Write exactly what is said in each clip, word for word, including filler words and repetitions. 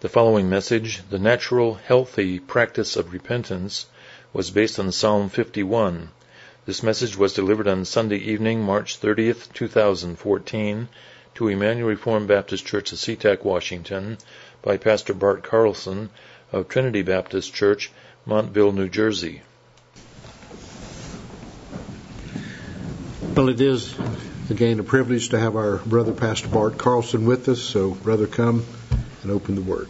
The following message, The Natural, Healthy Practice of Repentance, was based on Psalm fifty-one. This message was delivered on Sunday evening, March thirtieth, two thousand fourteen, to Emmanuel Reformed Baptist Church of SeaTac, Washington, by Pastor Bart Carlson of Trinity Baptist Church, Montville, New Jersey. Well, it is, again, a privilege to have our brother, Pastor Bart Carlson, with us. So, brother, come and open the Word.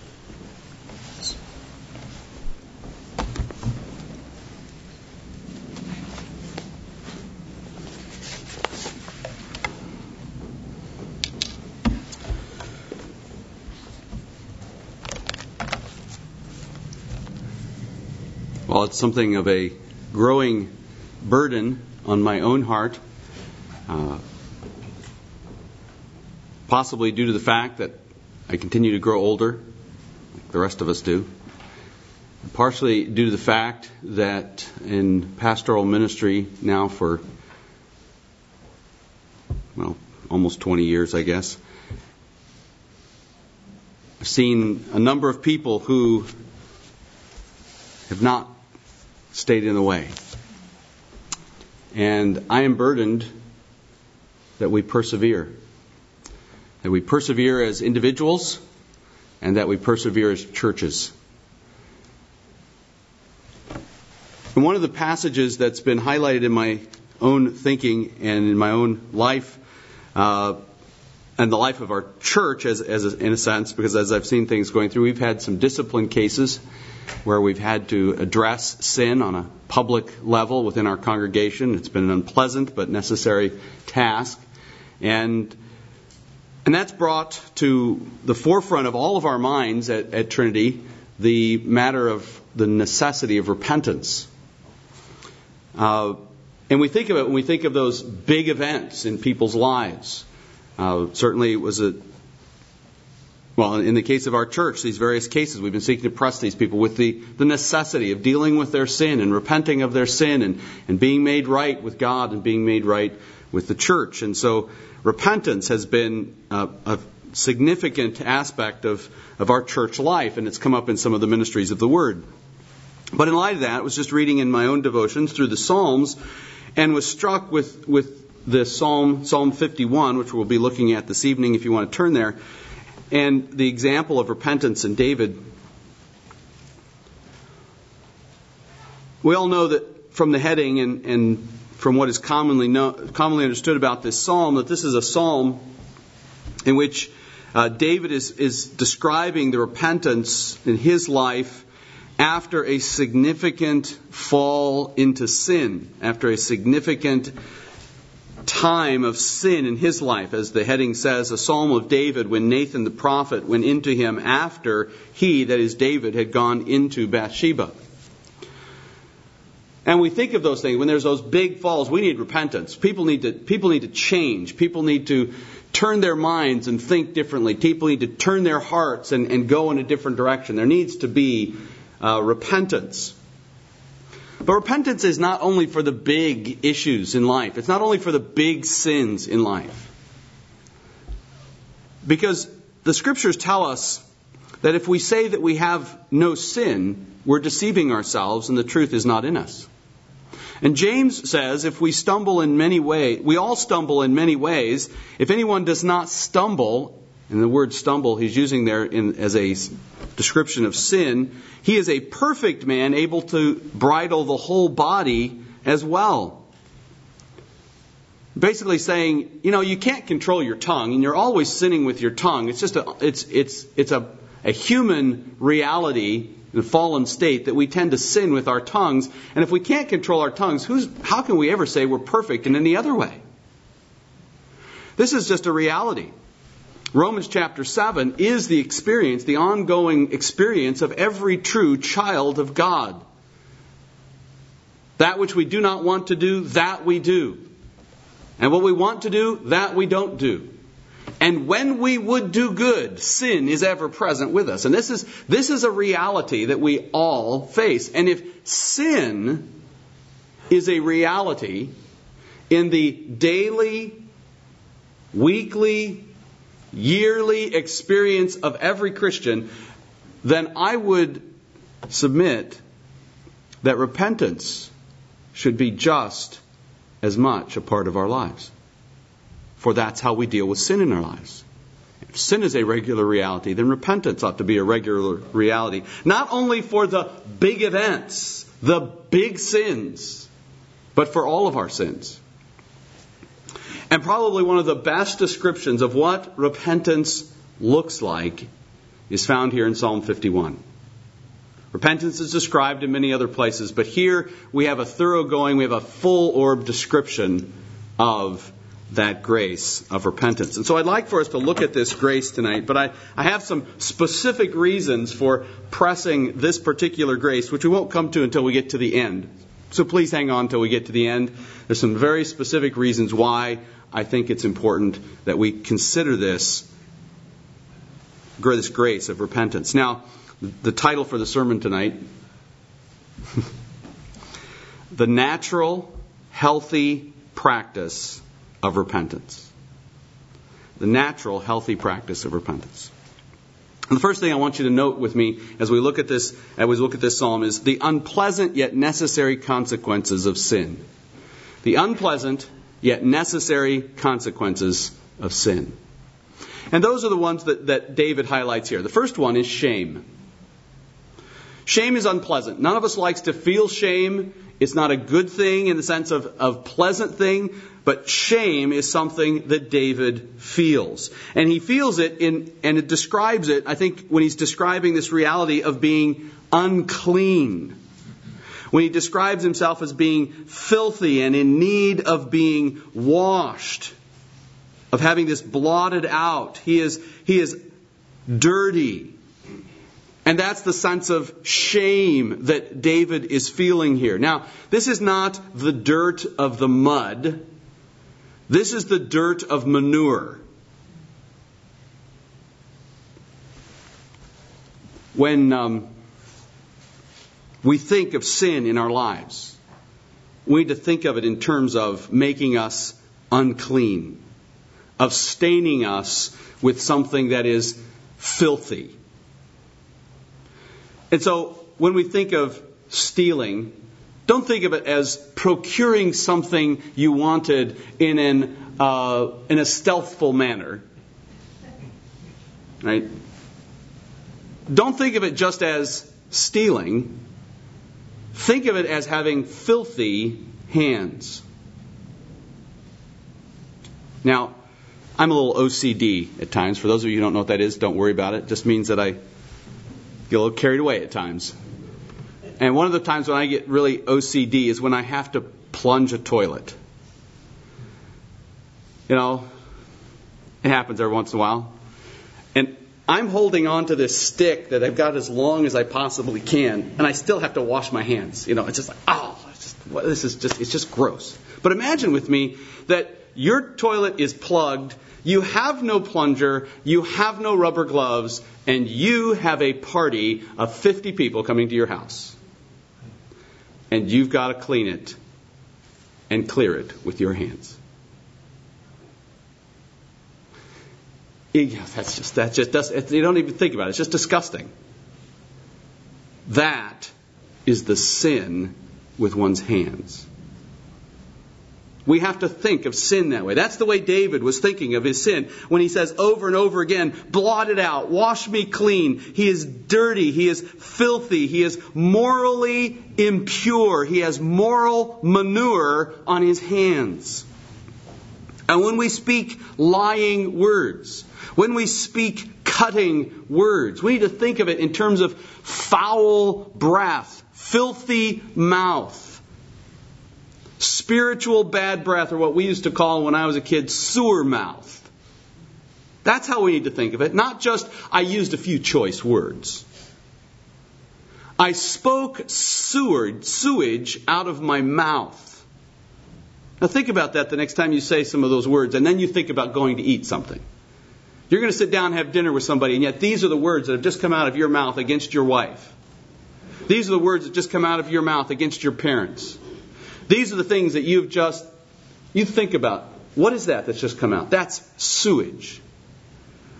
Well, it's something of a growing burden on my own heart, uh, possibly due to the fact that I continue to grow older, like the rest of us do. Partially due to the fact that in pastoral ministry now for, well, almost twenty years, I guess, I've seen a number of people who have not stayed in the way. And I am burdened that we persevere. That we persevere as individuals and that we persevere as churches. And one of the passages that's been highlighted in my own thinking and in my own life, uh, and the life of our church, as, as a, in a sense, because as I've seen things going through, we've had some discipline cases where we've had to address sin on a public level within our congregation. It's been an unpleasant but necessary task. And and that's brought to the forefront of all of our minds at, at Trinity the matter of the necessity of repentance. Uh, and we think of it when we think of those big events in people's lives. Uh, certainly it was a Well, in the case of our church, these various cases, we've been seeking to press these people with the, the necessity of dealing with their sin and repenting of their sin and, and being made right with God and being made right with the church. And so repentance has been a, a significant aspect of, of our church life, and it's come up in some of the ministries of the Word. But in light of that, I was just reading in my own devotions through the Psalms and was struck with, with the Psalm, Psalm fifty-one, which we'll be looking at this evening if you want to turn there. And the example of repentance in David. We all know that from the heading and, and from what is commonly know, commonly understood about this psalm, that this is a psalm in which uh, David is, is describing the repentance in his life after a significant fall into sin, after a significant time of sin in his life. As the heading says, a psalm of David when Nathan the prophet went into him after he, that is David, had gone into Bathsheba. And we think of those things, when there's those big falls, we need repentance. People need to, people need to change. People need to turn their minds and think differently. People need to turn their hearts and, and go in a different direction. There needs to be uh, repentance. But repentance is not only for the big issues in life. It's not only for the big sins in life. Because the Scriptures tell us that if we say that we have no sin, we're deceiving ourselves and the truth is not in us. And James says if we stumble in many ways, we all stumble in many ways. If anyone does not stumble, and the word stumble he's using there in, as a description of sin, he is a perfect man able to bridle the whole body as well. Basically saying, you know, you can't control your tongue and you're always sinning with your tongue. It's just a, it's, it's, it's a, a human reality in a fallen state that we tend to sin with our tongues. And if we can't control our tongues, who's, how can we ever say we're perfect in any other way? This is just a reality. Romans chapter seven is the experience, the ongoing experience of every true child of God. That which we do not want to do, that we do. And what we want to do, that we don't do. And when we would do good, sin is ever present with us. And this is, this is a reality that we all face. And if sin is a reality in the daily, weekly, yearly experience of every Christian, then I would submit that repentance should be just as much a part of our lives. For that's how we deal with sin in our lives. If sin is a regular reality, then repentance ought to be a regular reality. Not only for the big events, the big sins, but for all of our sins. And probably one of the best descriptions of what repentance looks like is found here in Psalm fifty-one. Repentance is described in many other places, but here we have a thoroughgoing, we have a full-orb description of that grace of repentance. And so I'd like for us to look at this grace tonight, but I, I have some specific reasons for pressing this particular grace, which we won't come to until we get to the end. So please hang on until we get to the end. There's some very specific reasons why I think it's important that we consider this, this grace of repentance. Now, the title for the sermon tonight, The Natural, Healthy Practice of Repentance. The natural, healthy practice of repentance. And the first thing I want you to note with me as we look at this, as we look at this psalm, is the unpleasant yet necessary consequences of sin. The unpleasant yet necessary consequences of sin. And those are the ones that, that David highlights here. The first one is shame. Shame is unpleasant. None of us likes to feel shame. It's not a good thing in the sense of, of pleasant thing, but shame is something that David feels. And he feels it in, and it describes it, I think, when he's describing this reality of being unclean. When he describes himself as being filthy and in need of being washed, of having this blotted out. He is, he is dirty. And that's the sense of shame that David is feeling here. Now, this is not the dirt of the mud. This is the dirt of manure. When um, we think of sin in our lives, we need to think of it in terms of making us unclean, of staining us with something that is filthy. And so when we think of stealing, don't think of it as procuring something you wanted in an uh, in a stealthful manner. Right? Don't think of it just as stealing. Think of it as having filthy hands. Now, I'm a little O C D at times. For those of you who don't know what that is, don't worry about it. It just means that I get a little carried away at times. And one of the times when I get really O C D is when I have to plunge a toilet. You know, it happens every once in a while. And I'm holding on to this stick that I've got as long as I possibly can, and I still have to wash my hands. You know, it's just like, oh, it's just, well, this is just, it's just gross. But imagine with me that your toilet is plugged, you have no plunger, you have no rubber gloves, and you have a party of fifty people coming to your house. And you've got to clean it and clear it with your hands. Yeah, that's just, that just does, you don't even think about it. It's just disgusting. That is the sin with one's hands. We have to think of sin that way. That's the way David was thinking of his sin when he says over and over again, blot it out, wash me clean. He is dirty. He is filthy. He is morally impure. He has moral manure on his hands. And when we speak lying words, when we speak cutting words, we need to think of it in terms of foul breath, filthy mouth. Spiritual bad breath, or what we used to call when I was a kid, sewer mouth. That's how we need to think of it. Not just, I used a few choice words. I spoke sewage, sewage out of my mouth. Now think about that the next time you say some of those words, and then you think about going to eat something. You're going to sit down and have dinner with somebody, and yet these are the words that have just come out of your mouth against your wife. These are the words that just come out of your mouth against your parents. These are the things that you've just, you think about. What is that that's just come out? That's sewage.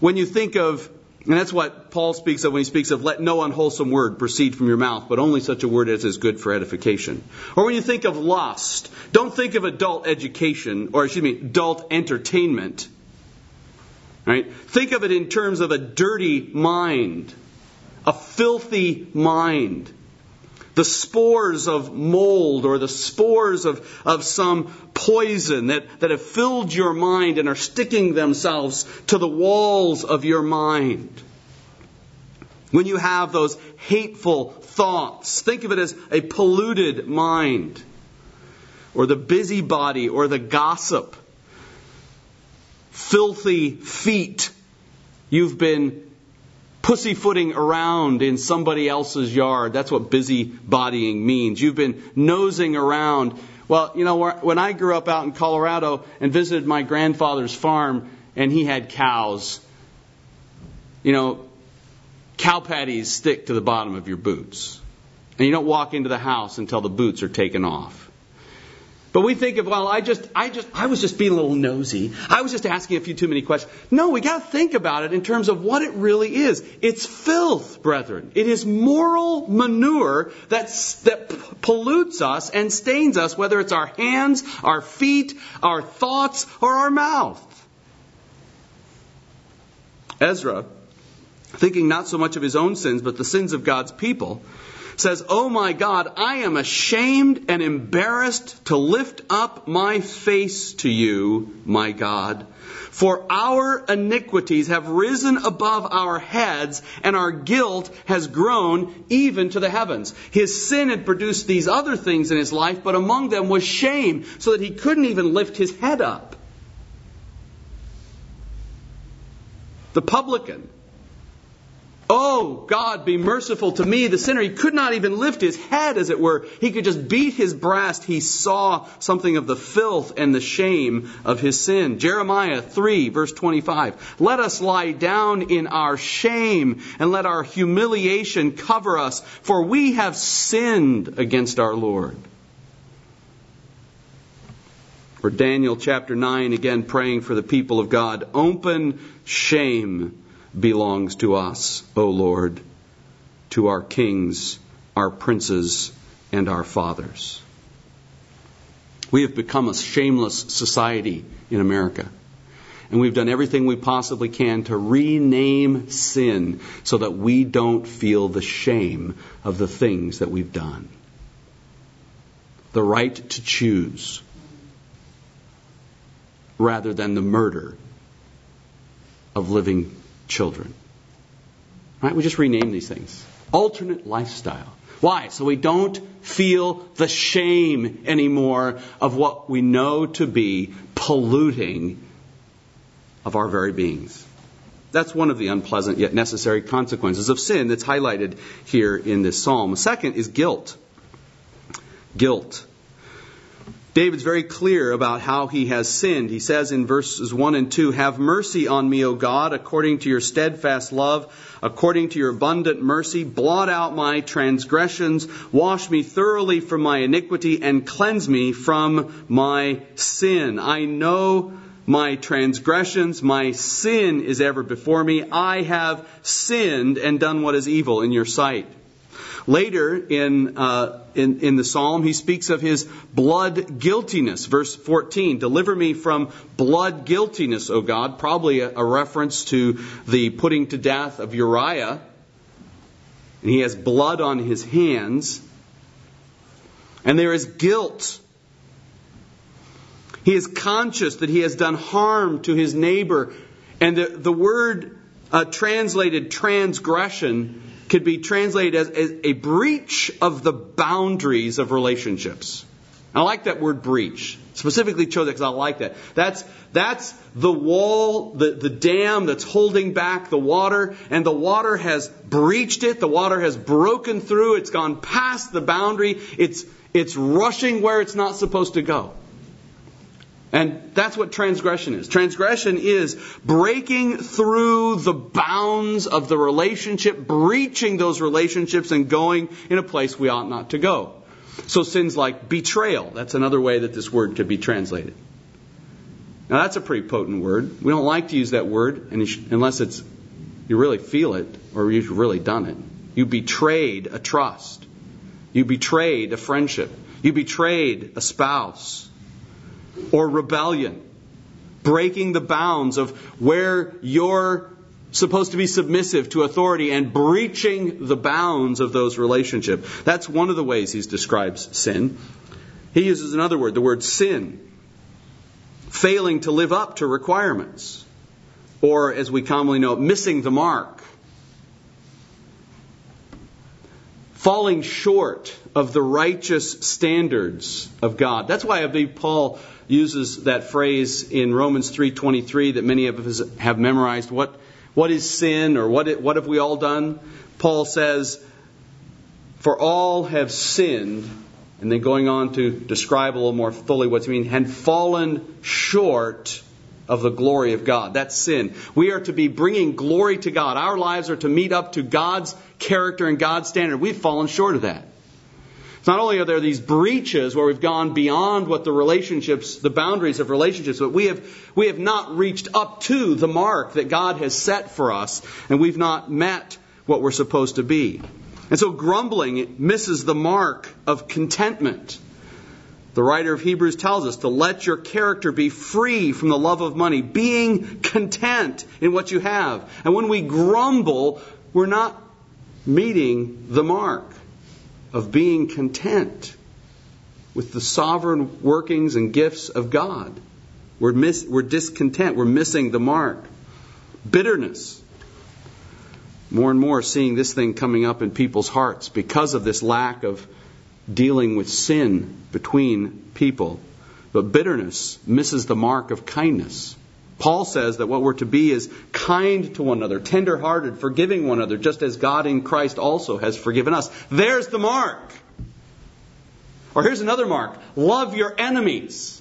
when you think of, and that's what Paul speaks of when he speaks of, let no unwholesome word proceed from your mouth, but only such a word as is good for edification. Or when you think of lust, don't think of adult education, or excuse me, adult entertainment. Right? Think of it in terms of a dirty mind, a filthy mind. The spores of mold or the spores of, of some poison that, that have filled your mind and are sticking themselves to the walls of your mind. When you have those hateful thoughts, think of it as a polluted mind. Or the busybody or the gossip. Filthy feet. You've been pussyfooting around in somebody else's yard. That's what busybodying means. You've been nosing around. Well, you know, when I grew up out in Colorado and visited my grandfather's farm and he had cows, you know, cow patties stick to the bottom of your boots. And you don't walk into the house until the boots are taken off. But we think of, well, I just, I just, I was just being a little nosy. I was just asking a few too many questions. No, we got to think about it in terms of what it really is. It's filth, brethren. It is moral manure that's, that p- pollutes us and stains us, whether it's our hands, our feet, our thoughts, or our mouth. Ezra, thinking not so much of his own sins, but the sins of God's people, says, "Oh my God, I am ashamed and embarrassed to lift up my face to you, my God. For our iniquities have risen above our heads, and our guilt has grown even to the heavens." His sin had produced these other things in his life, but among them was shame, so that he couldn't even lift his head up. The publican, "Oh, God, be merciful to me, the sinner." He could not even lift his head, as it were. He could just beat his breast. He saw something of the filth and the shame of his sin. Jeremiah three, verse twenty-five. "Let us lie down in our shame, and let our humiliation cover us, for we have sinned against our Lord." Or Daniel chapter nine, again praying for the people of God. "Open shame belongs to us, O Lord, to our kings, our princes, and our fathers." We have become a shameless society in America. And we've done everything we possibly can to rename sin so that we don't feel the shame of the things that we've done. The right to choose rather than the murder of living children. Right? We just rename these things. Alternate lifestyle. Why? So we don't feel the shame anymore of what we know to be polluting of our very beings. That's one of the unpleasant yet necessary consequences of sin that's highlighted here in this psalm. The second is guilt. Guilt. David's very clear about how he has sinned. He says in verses one and two, "Have mercy on me, O God, according to your steadfast love, according to your abundant mercy. Blot out my transgressions, wash me thoroughly from my iniquity, and cleanse me from my sin. I know my transgressions, my sin is ever before me. I have sinned and done what is evil in your sight." Later in, uh, in in the psalm, he speaks of his blood guiltiness. Verse fourteen, "Deliver me from blood guiltiness, O God." Probably a, a reference to the putting to death of Uriah. And he has blood on his hands. And there is guilt. He is conscious that he has done harm to his neighbor. And the, the word uh, translated transgression could be translated as, as a breach of the boundaries of relationships. I like that word breach. Specifically chose it because I like that. That's that's the wall, the, the dam that's holding back the water, and the water has breached it. The water has broken through. It's gone past the boundary. It's it's rushing where it's not supposed to go. And that's what transgression is. Transgression is breaking through the bounds of the relationship, breaching those relationships, and going in a place we ought not to go. So sins like betrayal, that's another way that this word could be translated. Now that's a pretty potent word. We don't like to use that word unless it's you really feel it or you've really done it. You betrayed a trust. You betrayed a friendship. You betrayed a spouse. Or rebellion. Breaking the bounds of where you're supposed to be submissive to authority and breaching the bounds of those relationships. That's one of the ways he describes sin. He uses another word, the word sin. Failing to live up to requirements. Or, as we commonly know, missing the mark. Falling short of the righteous standards of God. That's why I believe Paul uses that phrase in Romans three twenty-three that many of us have memorized. What, what is sin, or what, what have we all done? Paul says, for all have sinned, and then going on to describe a little more fully what it means, and fallen short of the glory of God. That's sin. We are to be bringing glory to God. Our lives are to meet up to God's character and God's standard. We've fallen short of that. Not only are there these breaches where we've gone beyond what the relationships, the boundaries of relationships, but we have we have not reached up to the mark that God has set for us, and we've not met what we're supposed to be. And so grumbling misses the mark of contentment. The writer of Hebrews tells us to let your character be free from the love of money, being content in what you have. And when we grumble, we're not meeting the mark of being content with the sovereign workings and gifts of God. We're, miss, we're discontent. We're missing the mark. Bitterness. More and more seeing this thing coming up in people's hearts because of this lack of dealing with sin between people. But bitterness misses the mark of kindness. Paul says that what we're to be is kind to one another, tender-hearted, forgiving one another, just as God in Christ also has forgiven us. There's the mark. Or here's another mark. Love your enemies.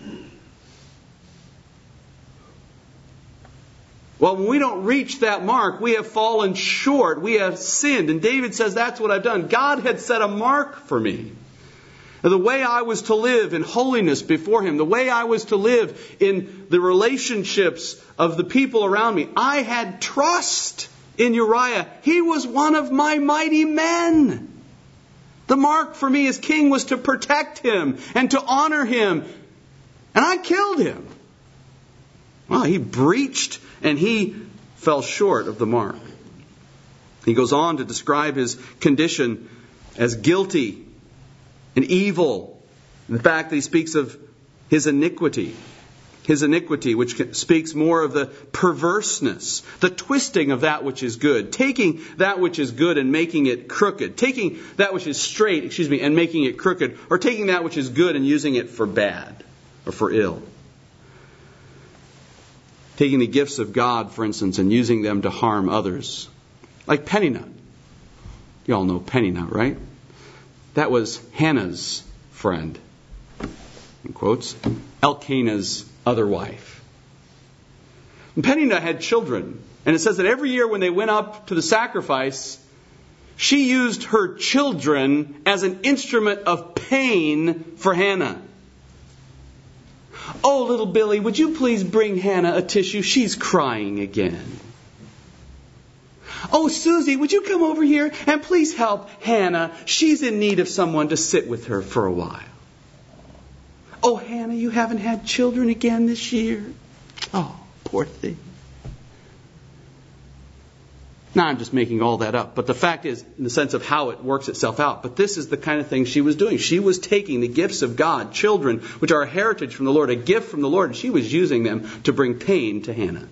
Well, when we don't reach that mark, we have fallen short. We have sinned. And David says, that's what I've done. God had set a mark for me. The way I was to live in holiness before Him, the way I was to live in the relationships of the people around me. I had trust in Uriah. He was one of my mighty men. The mark for me as king was to protect him and to honor him. And I killed him. Well, he breached and he fell short of the mark. He goes on to describe his condition as guilty and evil. In fact, he speaks of his iniquity. His iniquity, which speaks more of the perverseness, the twisting of that which is good, taking that which is good and making it crooked, taking that which is straight, excuse me, and making it crooked, or taking that which is good and using it for bad or for ill. Taking the gifts of God, for instance, and using them to harm others. Like Peninnah. You all know Peninnah, right? That was Hannah's friend, in quotes, Elkanah's other wife. And Peninnah had children. And it says that every year when they went up to the sacrifice, she used her children as an instrument of pain for Hannah. Oh, little Billy, would you please bring Hannah a tissue? She's crying again. Oh, Susie, would you come over here and please help Hannah? She's in need of someone to sit with her for a while. Oh, Hannah, you haven't had children again this year? Oh, poor thing. Now, I'm just making all that up. But the fact is, in the sense of how it works itself out, but this is the kind of thing she was doing. She was taking the gifts of God, children, which are a heritage from the Lord, a gift from the Lord, and she was using them to bring pain to Hannah.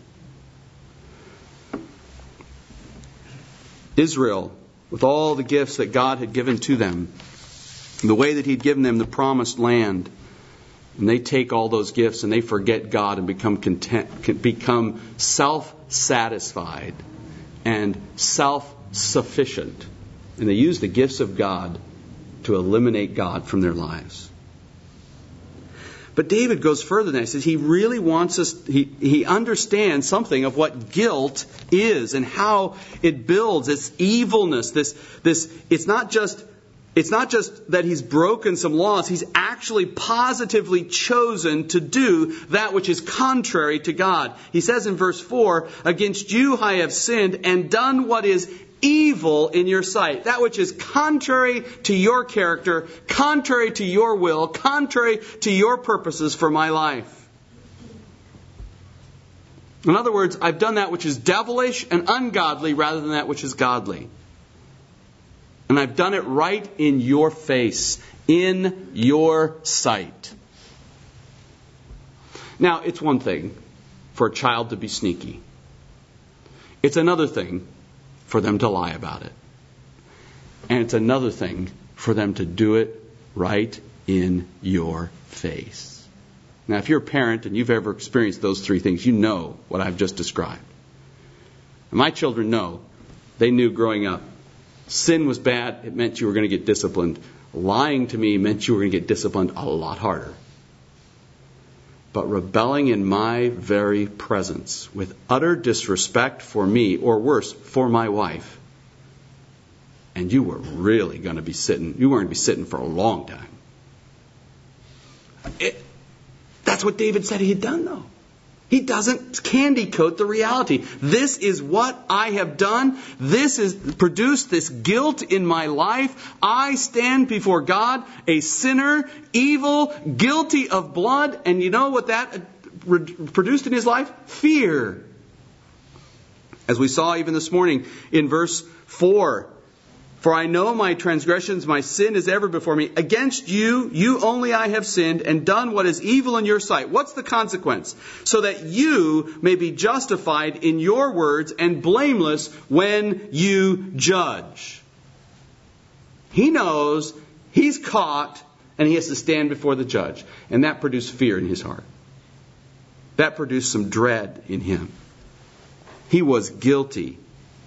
Israel, with all the gifts that God had given to them, the way that He'd given them the promised land, and they take all those gifts and they forget God and become content, become self-satisfied and self-sufficient. And they use the gifts of God to eliminate God from their lives. But David goes further than that. He says he really wants us, he, he understands something of what guilt is and how it builds its evilness. This, this, it's not just It's not just that he's broken some laws. He's actually positively chosen to do that which is contrary to God. He says in verse four, against you I have sinned and done what is evil in your sight. That which is contrary to your character, contrary to your will, contrary to your purposes for my life. In other words, I've done that which is devilish and ungodly rather than that which is godly. And I've done it right in your face, in your sight. Now, it's one thing for a child to be sneaky. It's another thing for them to lie about it. And it's another thing for them to do it right in your face. Now, if you're a parent and you've ever experienced those three things, you know what I've just described. And my children know. They knew growing up. Sin was bad. It meant you were going to get disciplined. Lying to me meant you were going to get disciplined a lot harder. But rebelling in my very presence with utter disrespect for me, or worse, for my wife, and you were really going to be sitting, you weren't going to be sitting for a long time. It, that's what David said he had done, though. He doesn't candy coat the reality. This is what I have done. This has produced this guilt in my life. I stand before God, a sinner, evil, guilty of blood. And you know what that produced in his life? Fear. As we saw even this morning in verse four. For I know my transgressions, my sin is ever before me. Against you, you only I have sinned and done what is evil in your sight. What's the consequence? So that you may be justified in your words and blameless when you judge. He knows he's caught and he has to stand before the judge. And that produced fear in his heart. That produced some dread in him. He was guilty.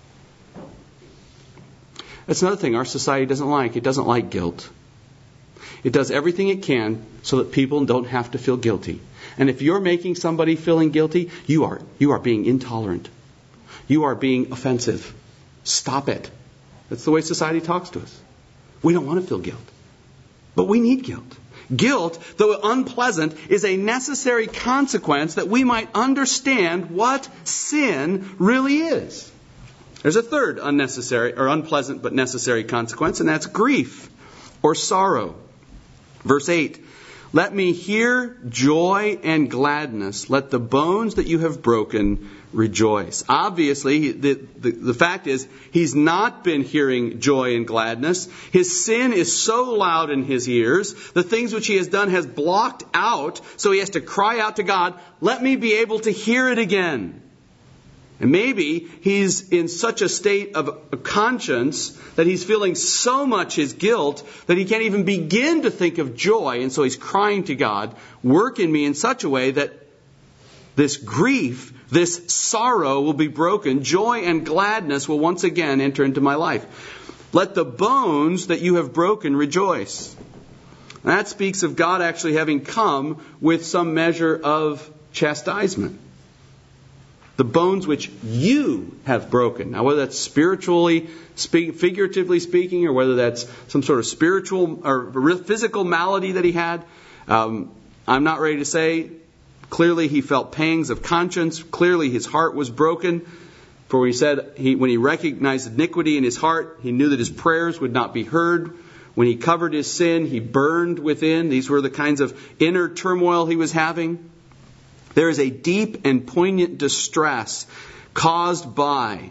That's another thing our society doesn't like. It doesn't like guilt. It does everything it can so that people don't have to feel guilty. And if you're making somebody feeling guilty, you are you are being intolerant. You are being offensive. Stop it. That's the way society talks to us. We don't want to feel guilt. But we need guilt. Guilt, though unpleasant, is a necessary consequence that we might understand what sin really is. There's a third unnecessary or unpleasant but necessary consequence, and that's grief or sorrow. Verse eight, let me hear joy and gladness. Let the bones that you have broken rejoice. Obviously, the, the, the fact is, he's not been hearing joy and gladness. His sin is so loud in his ears. The things which he has done has blocked out, so he has to cry out to God, let me be able to hear it again. And maybe he's in such a state of conscience that he's feeling so much his guilt that he can't even begin to think of joy. And so he's crying to God, work in me in such a way that this grief, this sorrow will be broken. Joy and gladness will once again enter into my life. Let the bones that you have broken rejoice. And that speaks of God actually having come with some measure of chastisement. The bones which you have broken. Now, whether that's spiritually, speak, figuratively speaking, or whether that's some sort of spiritual or physical malady that he had, um, I'm not ready to say. Clearly, he felt pangs of conscience. Clearly, his heart was broken. For he said, he, when he recognized iniquity in his heart, he knew that his prayers would not be heard. When he covered his sin, he burned within. These were the kinds of inner turmoil he was having. There is a deep and poignant distress caused by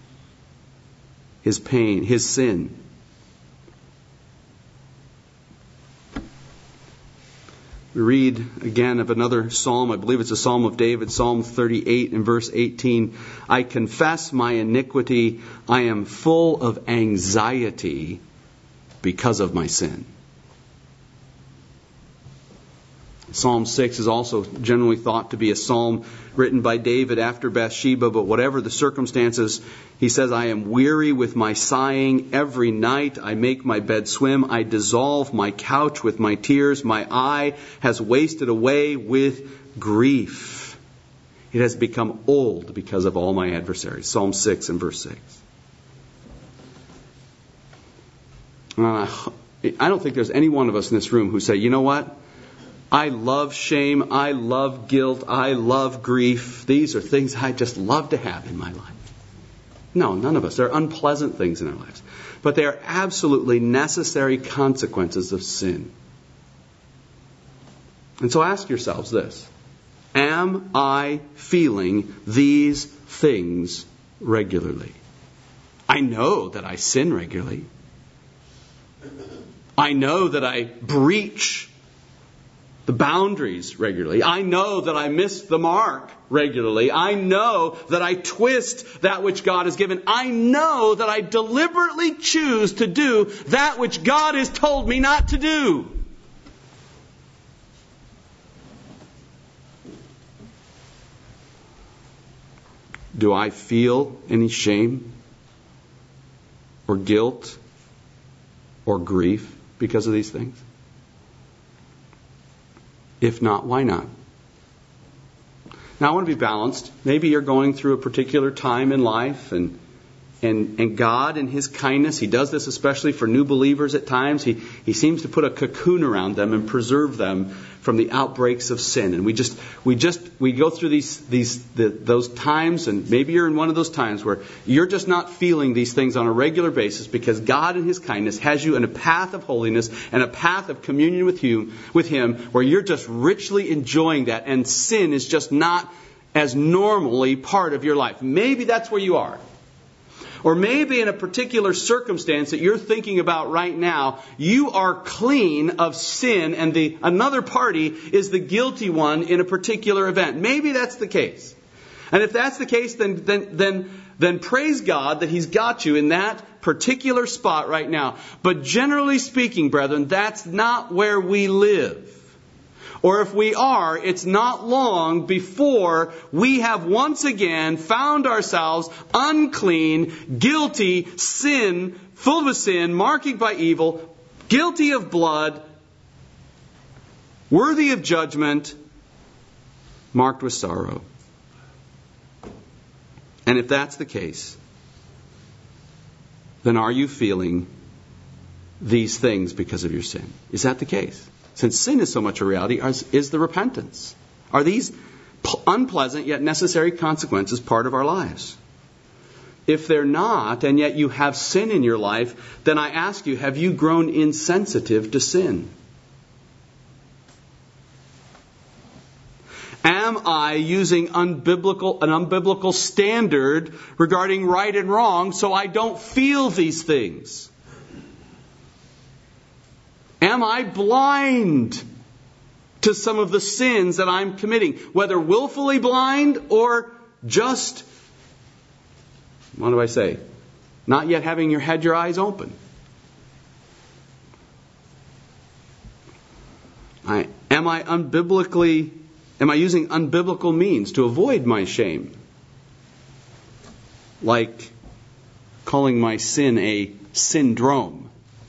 his pain, his sin. We read again of another psalm. I believe it's a psalm of David, Psalm thirty-eight and verse eighteen. I confess my iniquity. I am full of anxiety because of my sin. Psalm six is also generally thought to be a psalm written by David after Bathsheba, but whatever the circumstances, he says, I am weary with my sighing. Every night I make my bed swim. I dissolve my couch with my tears. My eye has wasted away with grief. It has become old because of all my adversaries. Psalm six and verse six. I don't think there's any one of us in this room who say, you know what? I love shame. I love guilt. I love grief. These are things I just love to have in my life. No, none of us. They're unpleasant things in our lives. But they are absolutely necessary consequences of sin. And so ask yourselves this. Am I feeling these things regularly? I know that I sin regularly. I know that I breach the boundaries regularly. I know that I miss the mark regularly. I know that I twist that which God has given. I know that I deliberately choose to do that which God has told me not to do. Do I feel any shame or guilt or grief because of these things? If not, why not? Now I want to be balanced. Maybe you're going through a particular time in life and and and God in His kindness, He does this especially for new believers at times. He He seems to put a cocoon around them and preserve them from the outbreaks of sin. And we just we just we go through these these the, those times, and maybe you're in one of those times where you're just not feeling these things on a regular basis because God in His kindness has you in a path of holiness and a path of communion with you with Him where you're just richly enjoying that, and sin is just not as normally part of your life. Maybe that's where you are. Or maybe in a particular circumstance that you're thinking about right now, you are clean of sin and the another party is the guilty one in a particular event. Maybe that's the case. And if that's the case, then then then then praise God that He's got you in that particular spot right now. But generally speaking, brethren, that's not where we live. Or if we are, it's not long before we have once again found ourselves unclean, guilty, sin, full of sin, marked by evil, guilty of blood, worthy of judgment, marked with sorrow. And if that's the case, then are you feeling these things because of your sin? Is that the case? Since sin is so much a reality, is the repentance. Are these unpleasant yet necessary consequences part of our lives? If they're not, and yet you have sin in your life, then I ask you, have you grown insensitive to sin? Am I using unbiblical, an unbiblical standard regarding right and wrong so I don't feel these things? Am I blind to some of the sins that I'm committing? Whether willfully blind or just, what do I say? Not yet having your had your eyes open. I, am I unbiblically, am I using unbiblical means to avoid my shame? Like calling my sin a syndrome.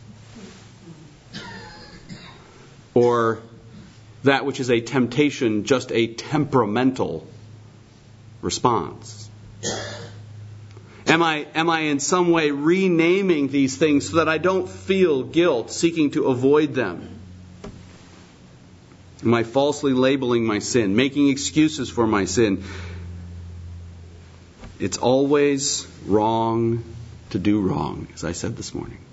Or that which is a temptation, just a temperamental response? Am I, am I in some way renaming these things so that I don't feel guilt, seeking to avoid them? Am I falsely labeling my sin, making excuses for my sin? It's always wrong to do wrong, as I said this morning.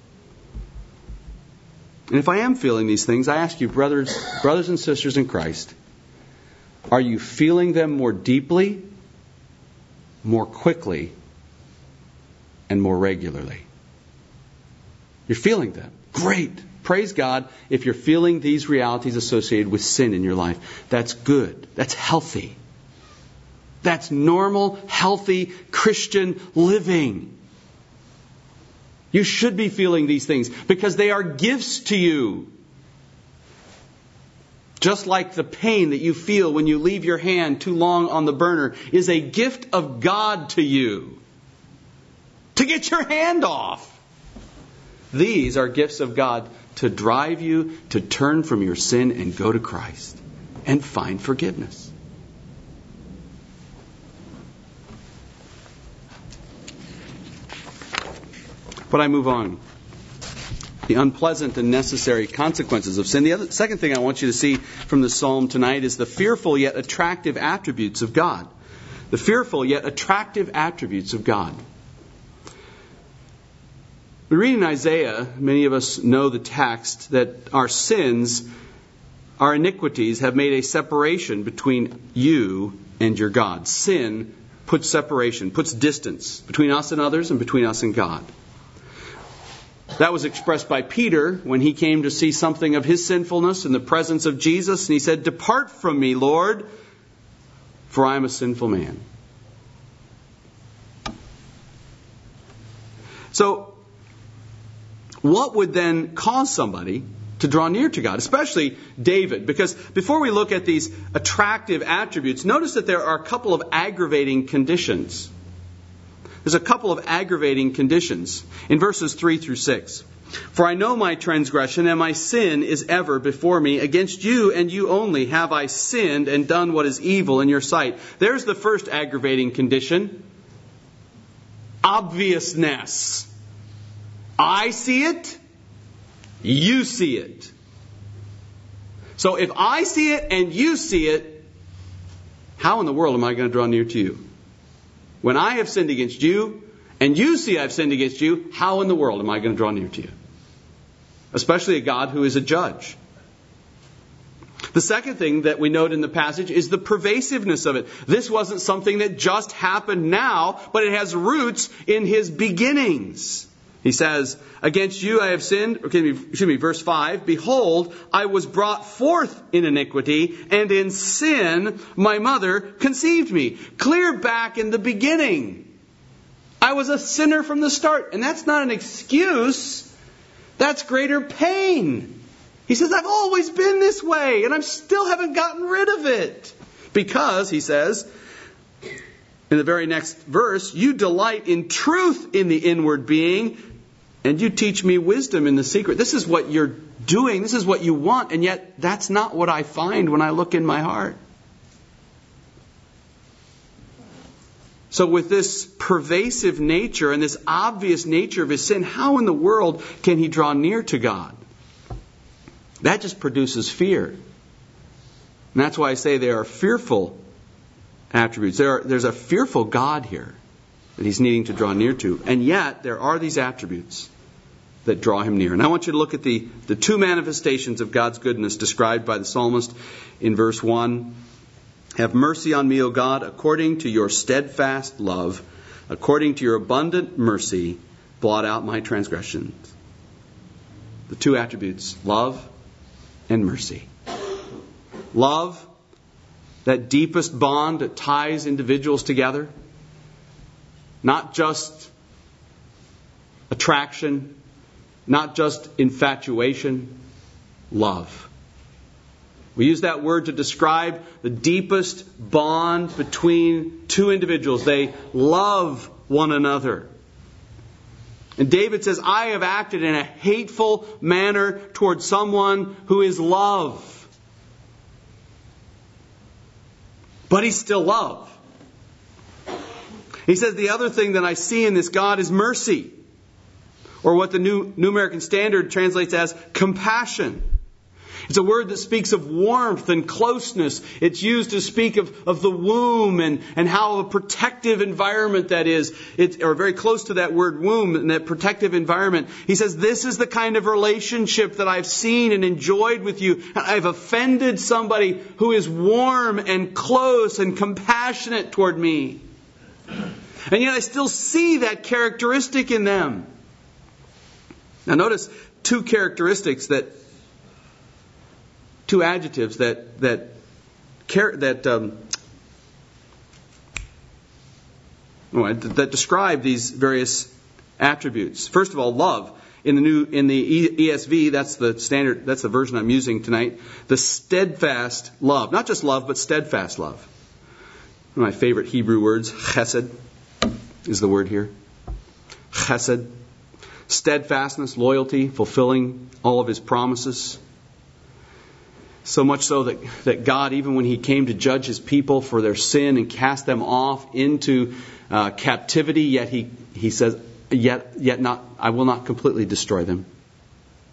And if I am feeling these things, I ask you, brothers, brothers and sisters in Christ, are you feeling them more deeply, more quickly, and more regularly? You're feeling them. Great. Praise God if you're feeling these realities associated with sin in your life. That's good. That's healthy. That's normal, healthy Christian living. You should be feeling these things because they are gifts to you. Just like the pain that you feel when you leave your hand too long on the burner is a gift of God to you. To get your hand off. These are gifts of God to drive you to turn from your sin and go to Christ and find forgiveness. But I move on. The unpleasant and necessary consequences of sin. The other, second thing I want you to see from the psalm tonight is the fearful yet attractive attributes of God. The fearful yet attractive attributes of God. We read in Isaiah, many of us know the text, that our sins, our iniquities have made a separation between you and your God. Sin puts separation, puts distance between us and others and between us and God. That was expressed by Peter when he came to see something of his sinfulness in the presence of Jesus. And he said, "Depart from me, Lord, for I am a sinful man." So, what would then cause somebody to draw near to God, especially David? Because before we look at these attractive attributes, notice that there are a couple of aggravating conditions. There's a couple of aggravating conditions in verses three through six. "For I know my transgression, and my sin is ever before me. Against you and you only have I sinned and done what is evil in your sight." There's the first aggravating condition. Obviousness. I see it, you see it. So if I see it and you see it, how in the world am I going to draw near to you? When I have sinned against you, and you see I've sinned against you, how in the world am I going to draw near to you? Especially a God who is a judge. The second thing that we note in the passage is the pervasiveness of it. This wasn't something that just happened now, but it has roots in His beginnings. He says, "Against you I have sinned," excuse me, verse five, "Behold, I was brought forth in iniquity, and in sin my mother conceived me." Clear back in the beginning. I was a sinner from the start. And that's not an excuse. That's greater pain. He says, I've always been this way, and I still haven't gotten rid of it. Because, he says, in the very next verse, "You delight in truth in the inward being, and you teach me wisdom in the secret." This is what you're doing. This is what you want. And yet, that's not what I find when I look in my heart. So with this pervasive nature and this obvious nature of his sin, how in the world can he draw near to God? That just produces fear. And that's why I say they are fearful attributes. There are, there's a fearful God here that he's needing to draw near to. And yet, there are these attributes that draw him near. And I want you to look at the, the two manifestations of God's goodness described by the psalmist in verse one. "Have mercy on me, O God, according to your steadfast love, according to your abundant mercy, blot out my transgressions." The two attributes, love and mercy. Love, that deepest bond that ties individuals together. Not just attraction, not just infatuation, love. We use that word to describe the deepest bond between two individuals. They love one another. And David says, I have acted in a hateful manner towards someone who is love. But he's still love. He says the other thing that I see in this God is mercy. Or what the New, New American Standard translates as compassion. It's a word that speaks of warmth and closeness. It's used to speak of, of the womb and, and how a protective environment that is. It's, or very close to that word womb and that protective environment. He says, this is the kind of relationship that I've seen and enjoyed with you. And I've offended somebody who is warm and close and compassionate toward me. And yet I still see that characteristic in them. Now notice two characteristics that Two adjectives that that that um, that describe these various attributes. First of all, love. In the new in the E S V, that's the standard. That's the version I'm using tonight. The steadfast love, not just love, but steadfast love. One of my favorite Hebrew words, chesed, is the word here. Chesed, steadfastness, loyalty, fulfilling all of His promises. So much so that, that God, even when He came to judge His people for their sin and cast them off into uh, captivity, yet He He says, yet yet not, I will not completely destroy them.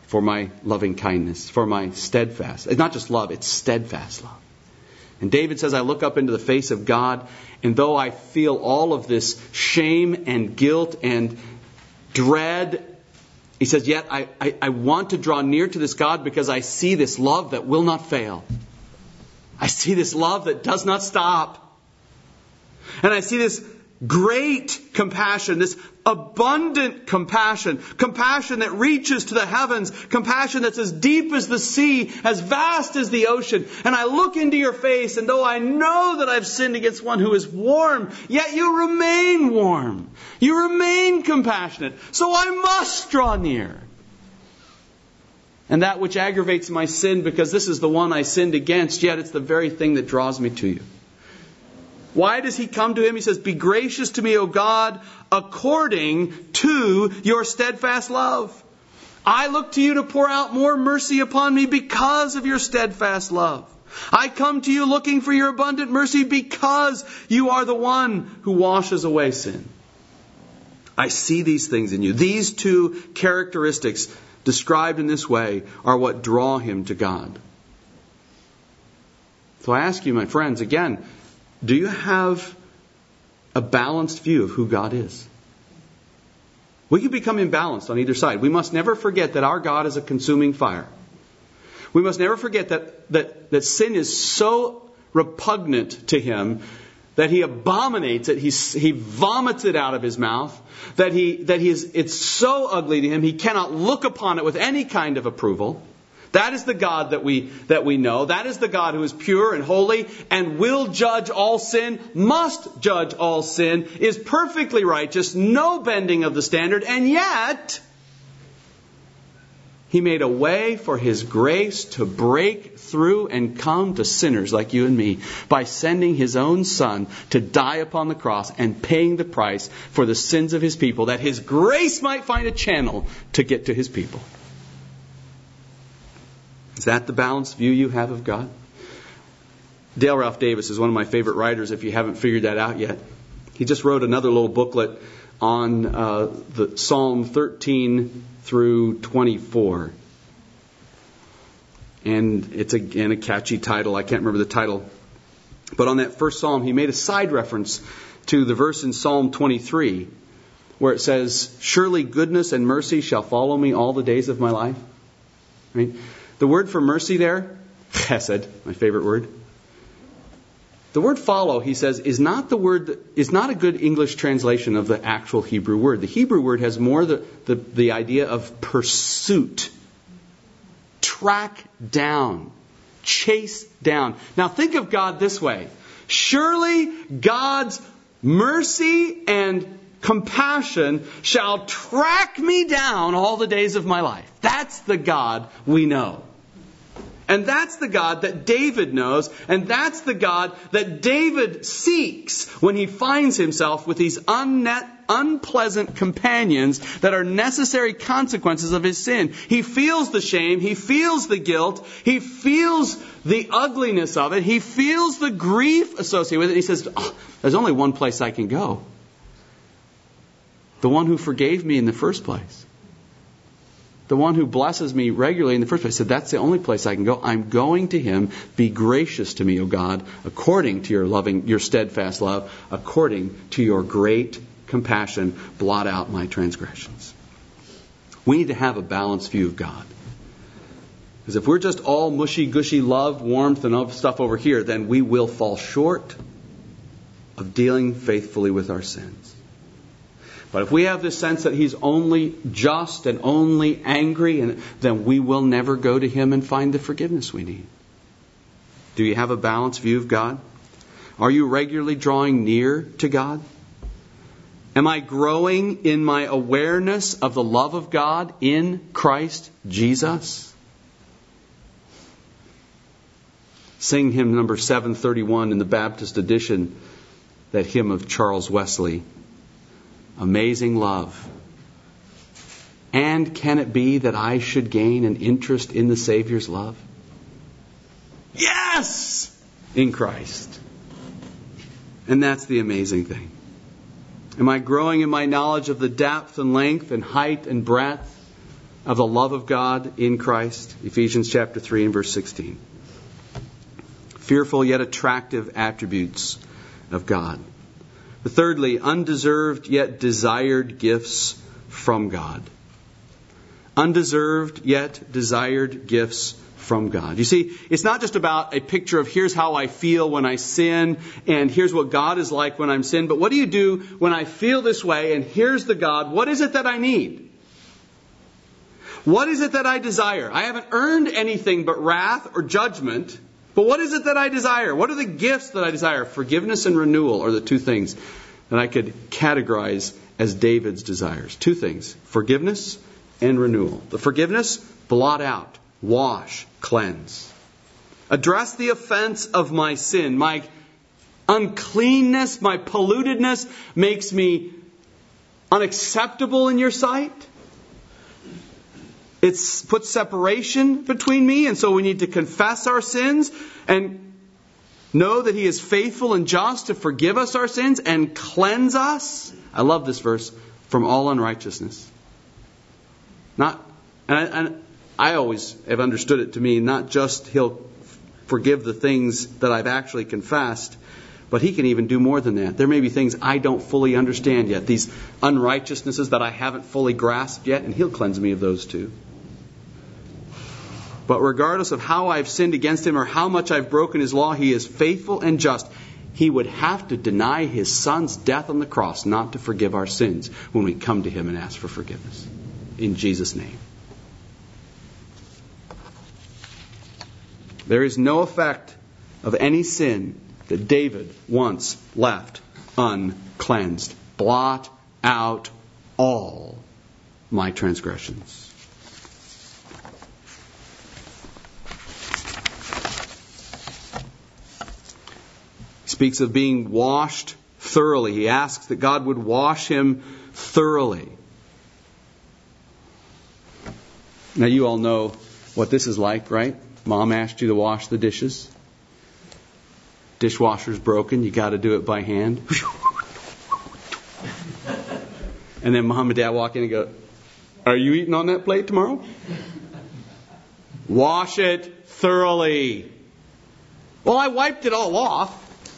for my loving kindness, for my steadfast. It's not just love, it's steadfast love. And David says, I look up into the face of God, and though I feel all of this shame and guilt and dread, he says, yet I, I, I want to draw near to this God because I see this love that will not fail. I see this love that does not stop. And I see this great compassion, this abundant compassion, compassion that reaches to the heavens, compassion that's as deep as the sea, as vast as the ocean. And I look into your face, and though I know that I've sinned against one who is warm, yet you remain warm. You remain compassionate. So I must draw near. And that which aggravates my sin, because this is the one I sinned against, yet it's the very thing that draws me to you. Why does he come to him? He says, be gracious to me, O God, according to your steadfast love. I look to you to pour out more mercy upon me because of your steadfast love. I come to you looking for your abundant mercy because you are the one who washes away sin. I see these things in you. These two characteristics described in this way are what draw him to God. So I ask you, my friends, again, do you have a balanced view of who God is? We can become imbalanced on either side. We must never forget that our God is a consuming fire. We must never forget that, that, that sin is so repugnant to him that he abominates it, he, he vomits it out of his mouth, that he that he is it's so ugly to him he cannot look upon it with any kind of approval. That is the God that we that we know. That is the God who is pure and holy and will judge all sin, must judge all sin, is perfectly righteous, no bending of the standard, and yet he made a way for his grace to break through and come to sinners like you and me by sending his own Son to die upon the cross and paying the price for the sins of his people, that his grace might find a channel to get to his people. Is that the balanced view you have of God? Dale Ralph Davis is one of my favorite writers, if you haven't figured that out yet. He just wrote another little booklet on uh, the Psalm thirteen through twenty-four. And it's again a catchy title. I can't remember the title. But on that first psalm, he made a side reference to the verse in Psalm twenty-three, where it says, surely goodness and mercy shall follow me all the days of my life. Right? The word for mercy there, chesed, my favorite word. The word follow, he says, is not the word that, is not a good English translation of the actual Hebrew word. The Hebrew word has more the, the, the idea of pursuit, track down, chase down. Now think of God this way. Surely God's mercy and compassion shall track me down all the days of my life. That's the God we know. And that's the God that David knows, and that's the God that David seeks when he finds himself with these unnet, unpleasant companions that are necessary consequences of his sin. He feels the shame, he feels the guilt, he feels the ugliness of it, he feels the grief associated with it. He says, oh, there's only one place I can go. The one who forgave me in the first place. The one who blesses me regularly in the first place. Said, that's the only place I can go. I'm going to him. Be gracious to me, O God, according to your loving, your steadfast love, according to your great compassion, blot out my transgressions. We need to have a balanced view of God. Because if we're just all mushy, gushy love, warmth, and other stuff over here, then we will fall short of dealing faithfully with our sins. But if we have this sense that he's only just and only angry, and then we will never go to him and find the forgiveness we need. Do you have a balanced view of God? Are you regularly drawing near to God? Am I growing in my awareness of the love of God in Christ Jesus? Sing hymn number seven thirty-one in the Baptist edition, that hymn of Charles Wesley. Amazing love. And can it be that I should gain an interest in the Savior's love? Yes! In Christ. And that's the amazing thing. Am I growing in my knowledge of the depth and length and height and breadth of the love of God in Christ. Ephesians chapter three and verse sixteen. Fearful yet attractive attributes of God. Thirdly, undeserved yet desired gifts from God. Undeserved yet desired gifts from God. You see, it's not just about a picture of here's how I feel when I sin and here's what God is like when I'm sin, but what do you do when I feel this way and here's the God? What is it that I need? What is it that I desire? I haven't earned anything but wrath or judgment, but what is it that I desire? What are the gifts that I desire? Forgiveness and renewal are the two things that I could categorize as David's desires. Two things, forgiveness and renewal. The forgiveness, blot out, wash, cleanse. Address the offense of my sin. My uncleanness, my pollutedness makes me unacceptable in your sight. It puts separation between me, and so we need to confess our sins and know that He is faithful and just to forgive us our sins and cleanse us. I love this verse, from all unrighteousness. Not, and I, and I always have understood it to mean not just He'll forgive the things that I've actually confessed, but He can even do more than that. There may be things I don't fully understand yet, these unrighteousnesses that I haven't fully grasped yet, and He'll cleanse me of those too. But regardless of how I've sinned against Him or how much I've broken His law, He is faithful and just. He would have to deny His Son's death on the cross not to forgive our sins when we come to Him and ask for forgiveness. In Jesus' name. There is no effect of any sin that David once left uncleansed. Blot out all my transgressions. He speaks of being washed thoroughly. He asks that God would wash him thoroughly. Now you all know what this is like, right? Mom asked you to wash the dishes. Dishwasher's broken. You got to do it by hand. And then Mom and Dad walk in and go, "Are you eating on that plate tomorrow?" Wash it thoroughly. Well, I wiped it all off.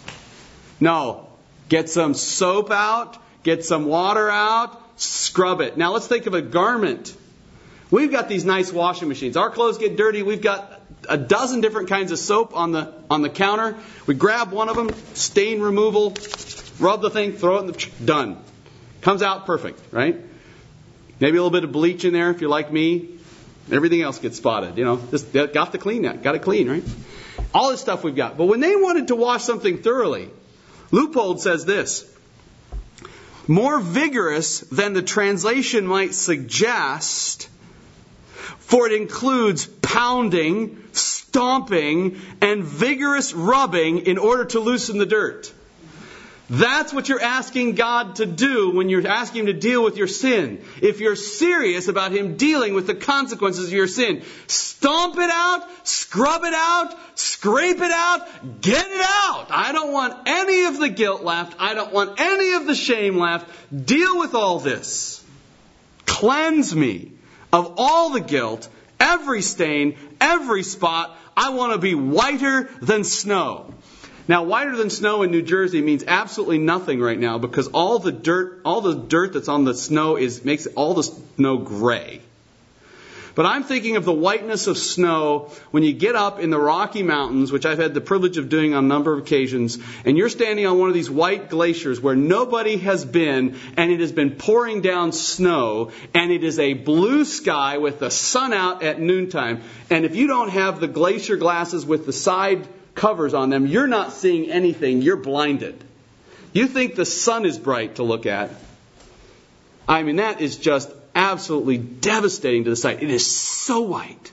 No. Get some soap out. Get some water out. Scrub it. Now let's think of a garment. We've got these nice washing machines. Our clothes get dirty. We've got a dozen different kinds of soap on the on the counter. We grab one of them, stain removal, rub the thing, throw it in the... Done. Comes out perfect, right? Maybe a little bit of bleach in there if you're like me. Everything else gets spotted. You know, just got to clean that. Got to clean, right? All this stuff we've got. But when they wanted to wash something thoroughly, Leupold says this: more vigorous than the translation might suggest, for it includes pounding, stomping, and vigorous rubbing in order to loosen the dirt. That's what you're asking God to do when you're asking Him to deal with your sin. If you're serious about Him dealing with the consequences of your sin, stomp it out, scrub it out, scrape it out, get it out. I don't want any of the guilt left. I don't want any of the shame left. Deal with all this. Cleanse me of all the guilt, every stain, every spot. I want to be whiter than snow. Now, whiter than snow in New Jersey means absolutely nothing right now because all the dirt, all the dirt that's on the snow is makes all the snow gray. But I'm thinking of the whiteness of snow when you get up in the Rocky Mountains, which I've had the privilege of doing on a number of occasions, and you're standing on one of these white glaciers where nobody has been, and it has been pouring down snow, and it is a blue sky with the sun out at noontime. And if you don't have the glacier glasses with the side covers on them, you're not seeing anything. You're blinded. You think the sun is bright to look at. I mean, that is just absolutely devastating to the sight. It is so white.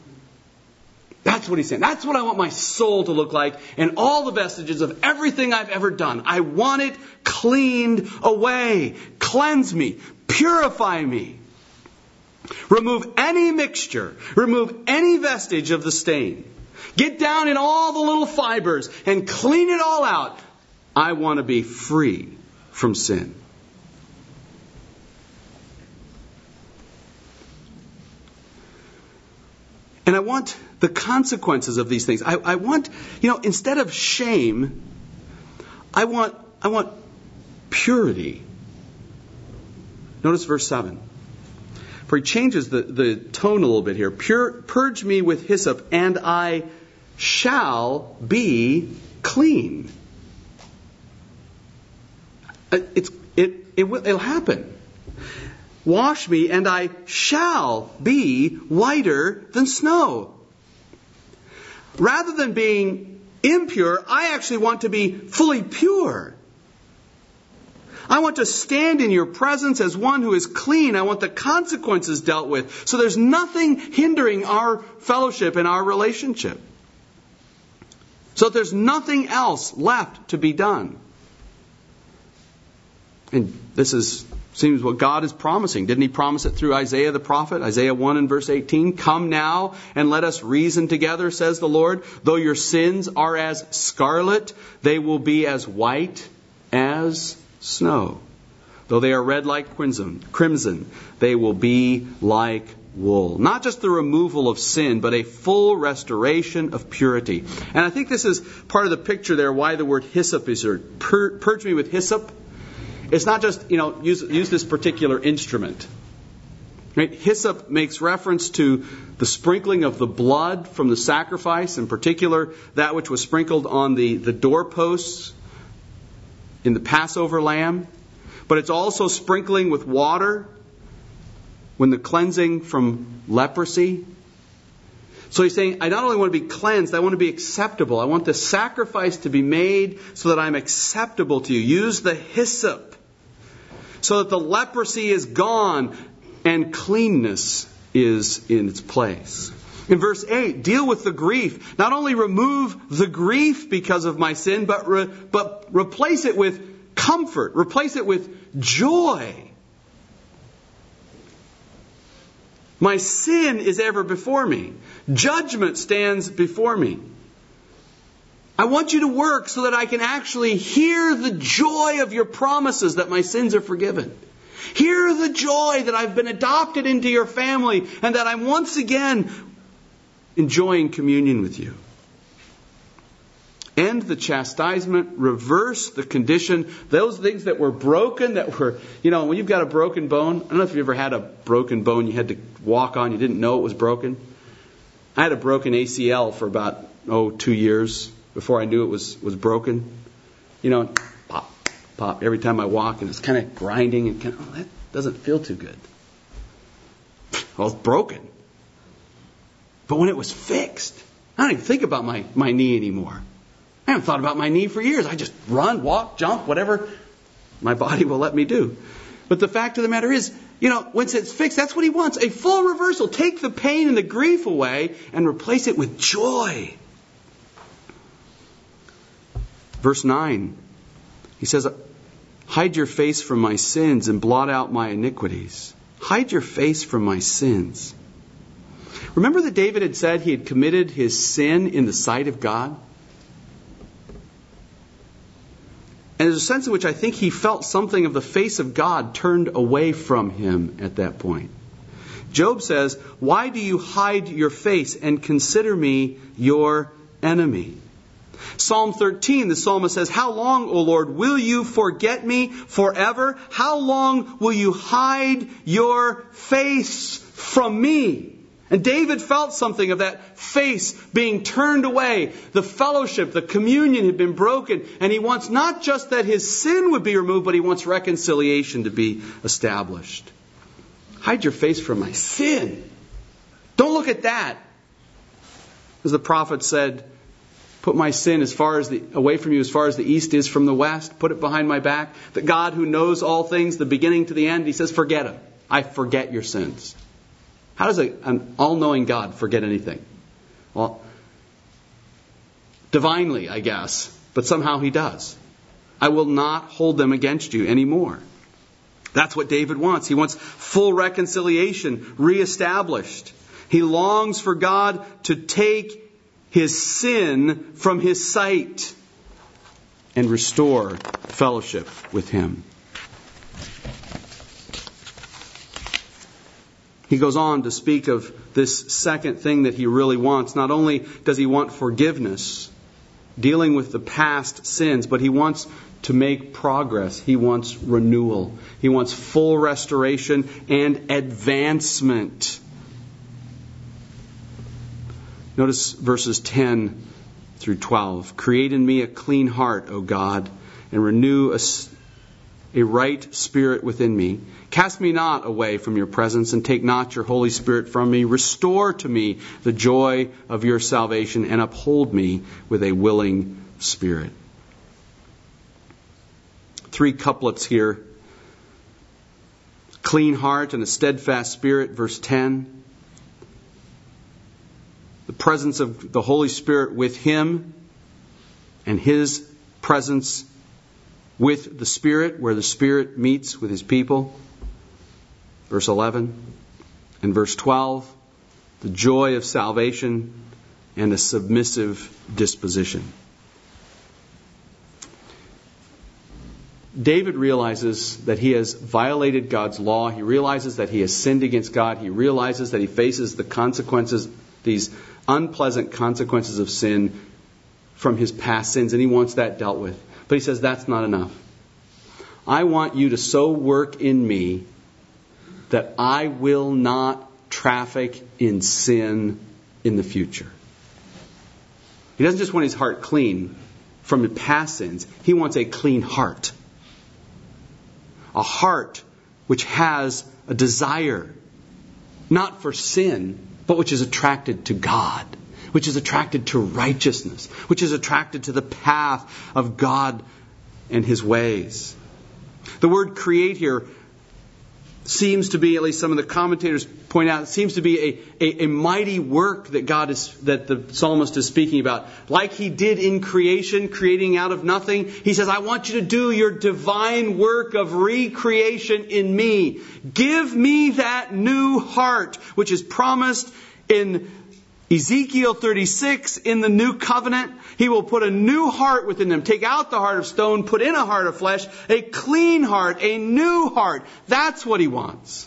That's what he's saying. That's what I want my soul to look like, and all the vestiges of everything I've ever done. I want it cleaned away. Cleanse me. Purify me. Remove any mixture. Remove any vestige of the stain. Get down in all the little fibers and clean it all out. I want to be free from sin. And I want the consequences of these things. I, I want, you know, instead of shame, I want, I want purity. Notice verse seven. For he changes the, the tone a little bit here. Pure, purge me with hyssop, and I shall be clean. It's, it, it will, it'll happen. Wash me, and I shall be whiter than snow. Rather than being impure, I actually want to be fully pure. I want to stand in your presence as one who is clean. I want the consequences dealt with. So there's nothing hindering our fellowship and our relationship. So there's nothing else left to be done. And this is seems what God is promising. Didn't He promise it through Isaiah the prophet? Isaiah one and verse eighteen. Come now and let us reason together, says the Lord. Though your sins are as scarlet, they will be as white as snow. Though they are red like crimson, crimson, they will be like wool. Not just the removal of sin, but a full restoration of purity. And I think this is part of the picture there, why the word hyssop is here. Pur- purge me with hyssop. It's not just, you know, use, use this particular instrument. Right? Hyssop makes reference to the sprinkling of the blood from the sacrifice, in particular that which was sprinkled on the, the doorposts in the Passover lamb. But it's also sprinkling with water when the cleansing from leprosy. So he's saying, I not only want to be cleansed, I want to be acceptable. I want the sacrifice to be made so that I'm acceptable to you. Use the hyssop so that the leprosy is gone and cleanness is in its place. In verse eight, deal with the grief. Not only remove the grief because of my sin, but re, but replace it with comfort. Replace it with joy. My sin is ever before me. Judgment stands before me. I want you to work so that I can actually hear the joy of your promises that my sins are forgiven. Hear the joy that I've been adopted into your family and that I'm once again enjoying communion with you. End the chastisement, reverse the condition. Those things that were broken, that were, you know, when you've got a broken bone, I don't know if you've ever had a broken bone you had to walk on, you didn't know it was broken. I had a broken A C L for about, oh, two years before I knew it was, was broken. You know, pop, pop, every time I walk, and it's kind of grinding, and kind of, oh, that doesn't feel too good. Well, it's broken. But when it was fixed, I don't even think about my, my knee anymore. I haven't thought about my knee for years. I just run, walk, jump, whatever my body will let me do. But the fact of the matter is, you know, once it's fixed, that's what He wants. A full reversal. Take the pain and the grief away and replace it with joy. Verse nine, he says, hide your face from my sins and blot out my iniquities. Hide your face from my sins. Remember that David had said he had committed his sin in the sight of God? And there's a sense in which I think he felt something of the face of God turned away from him at that point. Job says, why do you hide your face and consider me your enemy? Psalm thirteen, the psalmist says, how long, O Lord, will you forget me forever? How long will you hide your face from me? And David felt something of that face being turned away. The fellowship, the communion had been broken. And he wants not just that his sin would be removed, but he wants reconciliation to be established. Hide your face from my sin. Don't look at that. As the prophet said, put my sin as far as the, away from you as far as the east is from the west. Put it behind my back. The God who knows all things, the beginning to the end, he says, forget him. I forget your sins. How does a, an all-knowing God forget anything? Well, divinely, I guess, but somehow He does. I will not hold them against you anymore. That's what David wants. He wants full reconciliation reestablished. He longs for God to take his sin from his sight and restore fellowship with Him. He goes on to speak of this second thing that he really wants. Not only does he want forgiveness, dealing with the past sins, but he wants to make progress. He wants renewal. He wants full restoration and advancement. Notice verses ten through twelve. Create in me a clean heart, O God, and renew a, a right spirit within me. Cast me not away from your presence, and take not your Holy Spirit from me. Restore to me the joy of your salvation, and uphold me with a willing spirit. Three couplets here. Clean heart and a steadfast spirit, verse ten. The presence of the Holy Spirit with him, and his presence with the Spirit, where the Spirit meets with his people. Verse eleven. And verse twelve. The joy of salvation and a submissive disposition. David realizes that he has violated God's law. He realizes that he has sinned against God. He realizes that he faces the consequences, these unpleasant consequences of sin from his past sins, and he wants that dealt with. But he says, that's not enough. I want you to so work in me that I will not traffic in sin in the future. He doesn't just want his heart clean from the past sins. He wants a clean heart. A heart which has a desire, not for sin, but which is attracted to God, which is attracted to righteousness, which is attracted to the path of God and His ways. The word create here seems to be, at least some of the commentators point out, it seems to be a, a, a mighty work that God is, that the psalmist is speaking about. Like He did in creation, creating out of nothing. He says, I want you to do your divine work of recreation in me. Give me that new heart, which is promised in Ezekiel thirty-six, in the new covenant. He will put a new heart within them. Take out the heart of stone, put in a heart of flesh, a clean heart, a new heart. That's what He wants.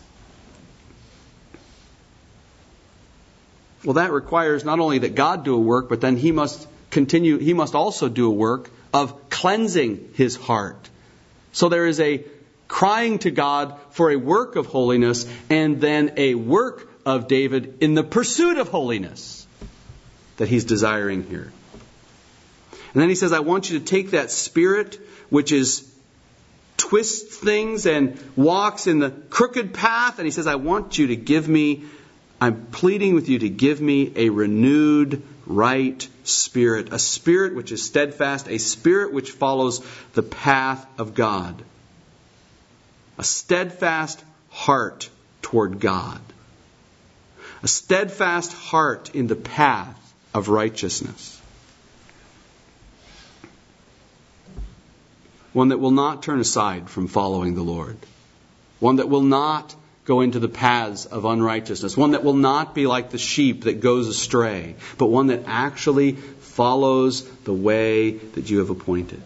Well, that requires not only that God do a work, but then He must continue, He must also do a work of cleansing His heart. So there is a crying to God for a work of holiness, and then a work of David in the pursuit of holiness that he's desiring here. And then he says, I want you to take that spirit which is twists things and walks in the crooked path, and he says, I want you to give me, I'm pleading with you to give me a renewed right spirit, a spirit which is steadfast, a spirit which follows the path of God. A steadfast heart toward God. A steadfast heart in the path of righteousness. One that will not turn aside from following the Lord. One that will not go into the paths of unrighteousness. One that will not be like the sheep that goes astray, but one that actually follows the way that you have appointed.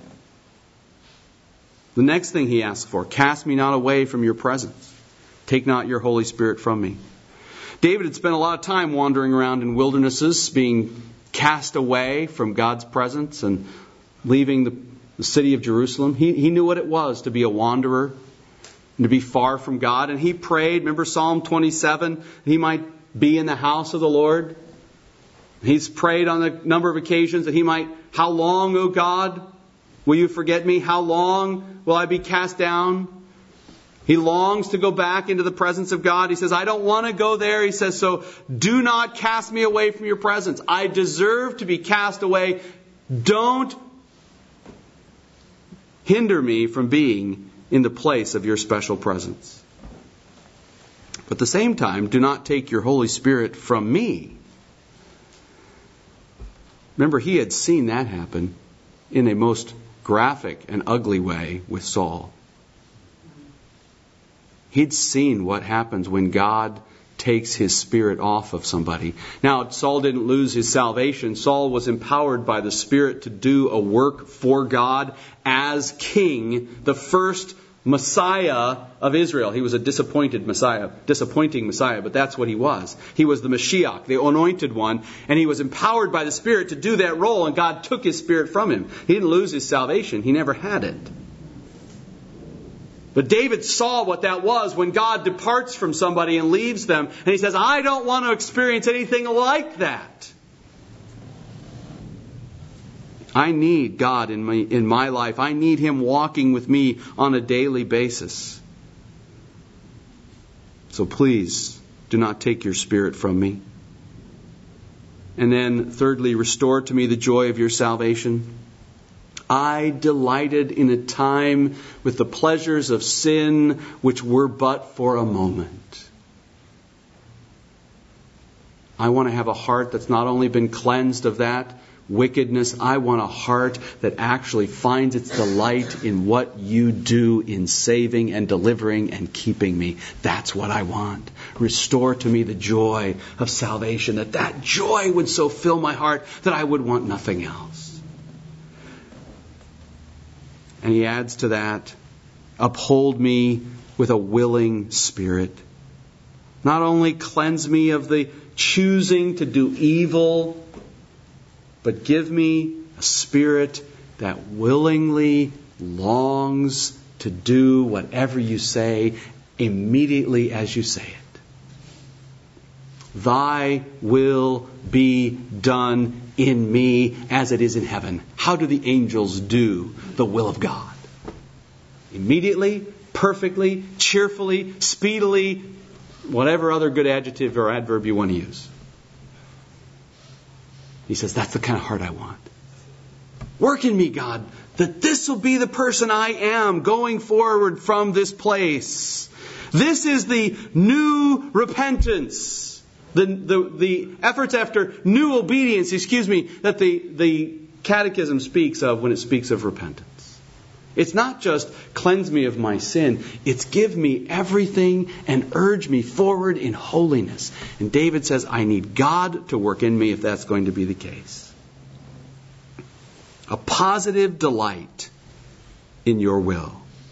The next thing he asks for, cast me not away from your presence. Take not your Holy Spirit from me. David had spent a lot of time wandering around in wildernesses, being cast away from God's presence and leaving the, the city of Jerusalem. He, he knew what it was to be a wanderer and to be far from God. And he prayed, remember Psalm twenty-seven, he might be in the house of the Lord. He's prayed on a number of occasions that he might, how long, O God, will you forget me? How long will I be cast down? He longs to go back into the presence of God. He says, I don't want to go there. He says, so do not cast me away from your presence. I deserve to be cast away. Don't hinder me from being in the place of your special presence. But at the same time, do not take your Holy Spirit from me. Remember, he had seen that happen in a most graphic and ugly way with Saul. He'd seen what happens when God takes His Spirit off of somebody. Now, Saul didn't lose his salvation. Saul was empowered by the Spirit to do a work for God as king, the first Messiah of Israel. He was a disappointed Messiah, disappointing Messiah, but that's what he was. He was the Mashiach, the anointed one, and he was empowered by the Spirit to do that role, and God took his Spirit from him. He didn't lose his salvation. He never had it. But David saw what that was when God departs from somebody and leaves them, and he says, I don't want to experience anything like that. I need God in my, in my life. I need Him walking with me on a daily basis. So please, do not take your Spirit from me. And then, thirdly, restore to me the joy of your salvation. I delighted in a time with the pleasures of sin, which were but for a moment. I want to have a heart that's not only been cleansed of that wickedness. I want a heart that actually finds its delight in what you do in saving and delivering and keeping me. That's what I want. Restore to me the joy of salvation, that that joy would so fill my heart that I would want nothing else. And he adds to that, uphold me with a willing spirit. Not only cleanse me of the choosing to do evil, but give me a spirit that willingly longs to do whatever you say immediately as you say it. Thy will be done in me as it is in heaven. How do the angels do the will of God? Immediately, perfectly, cheerfully, speedily, whatever other good adjective or adverb you want to use. He says, that's the kind of heart I want. Work in me, God, that this will be the person I am going forward from this place. This is the new repentance. The, the, the efforts after new obedience, excuse me, that the, the Catechism speaks of when it speaks of repentance. It's not just cleanse me of my sin. It's give me everything and urge me forward in holiness. And David says, I need God to work in me if that's going to be the case. A positive delight in your will.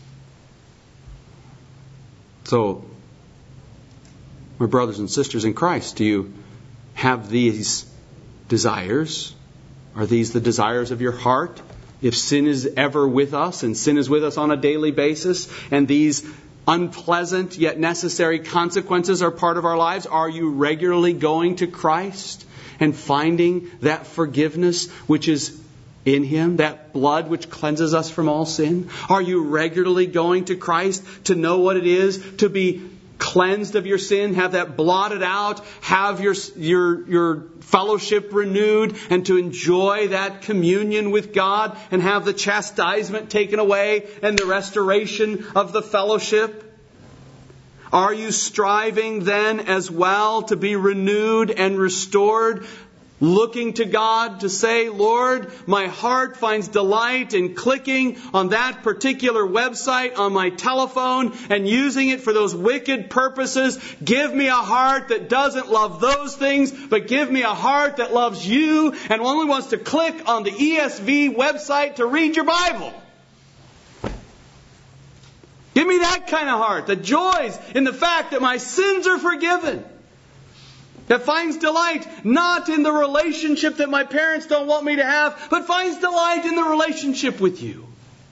So, my brothers and sisters in Christ, do you have these desires? Are these the desires of your heart? If sin is ever with us, and sin is with us on a daily basis, and these unpleasant yet necessary consequences are part of our lives, are you regularly going to Christ and finding that forgiveness which is in Him, that blood which cleanses us from all sin? Are you regularly going to Christ to know what it is to be cleansed of your sin, have that blotted out, have your, your, your fellowship renewed, and to enjoy that communion with God and have the chastisement taken away and the restoration of the fellowship? Are you striving then as well to be renewed and restored? Looking to God to say, Lord, my heart finds delight in clicking on that particular website on my telephone and using it for those wicked purposes. Give me a heart that doesn't love those things, but give me a heart that loves you and only wants to click on the E S V website to read your Bible. Give me that kind of heart that joys in the fact that my sins are forgiven. That finds delight not in the relationship that my parents don't want me to have, but finds delight in the relationship with you.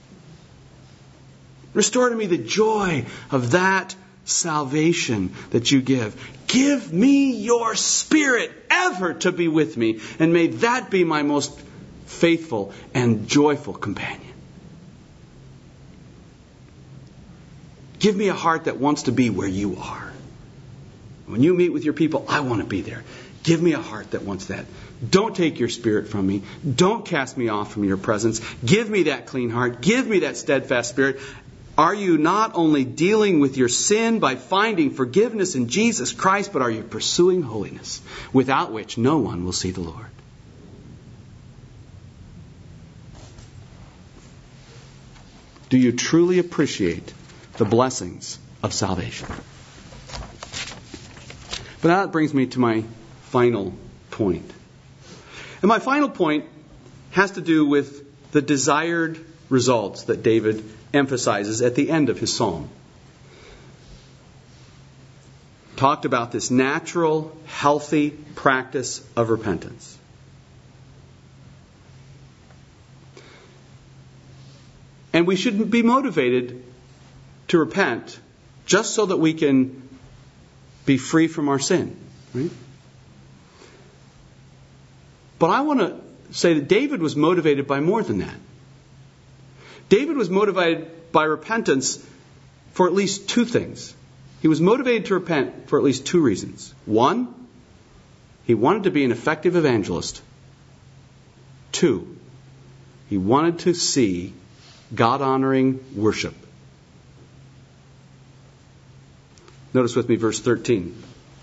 Restore to me the joy of that salvation that you give. Give me your Spirit ever to be with me, and may that be my most faithful and joyful companion. Give me a heart that wants to be where you are. When you meet with your people, I want to be there. Give me a heart that wants that. Don't take your Spirit from me. Don't cast me off from your presence. Give me that clean heart. Give me that steadfast spirit. Are you not only dealing with your sin by finding forgiveness in Jesus Christ, but are you pursuing holiness, without which no one will see the Lord? Do you truly appreciate the blessings of salvation? But now that brings me to my final point. And my final point has to do with the desired results that David emphasizes at the end of his psalm. Talked about this natural, healthy practice of repentance. And we should be motivated to repent just so that we can be free from our sin. Right? But I want to say that David was motivated by more than that. David was motivated by repentance for at least two things. He was motivated to repent for at least two reasons. One, he wanted to be an effective evangelist. Two, he wanted to see God-honoring worship. Notice with me verse thirteen.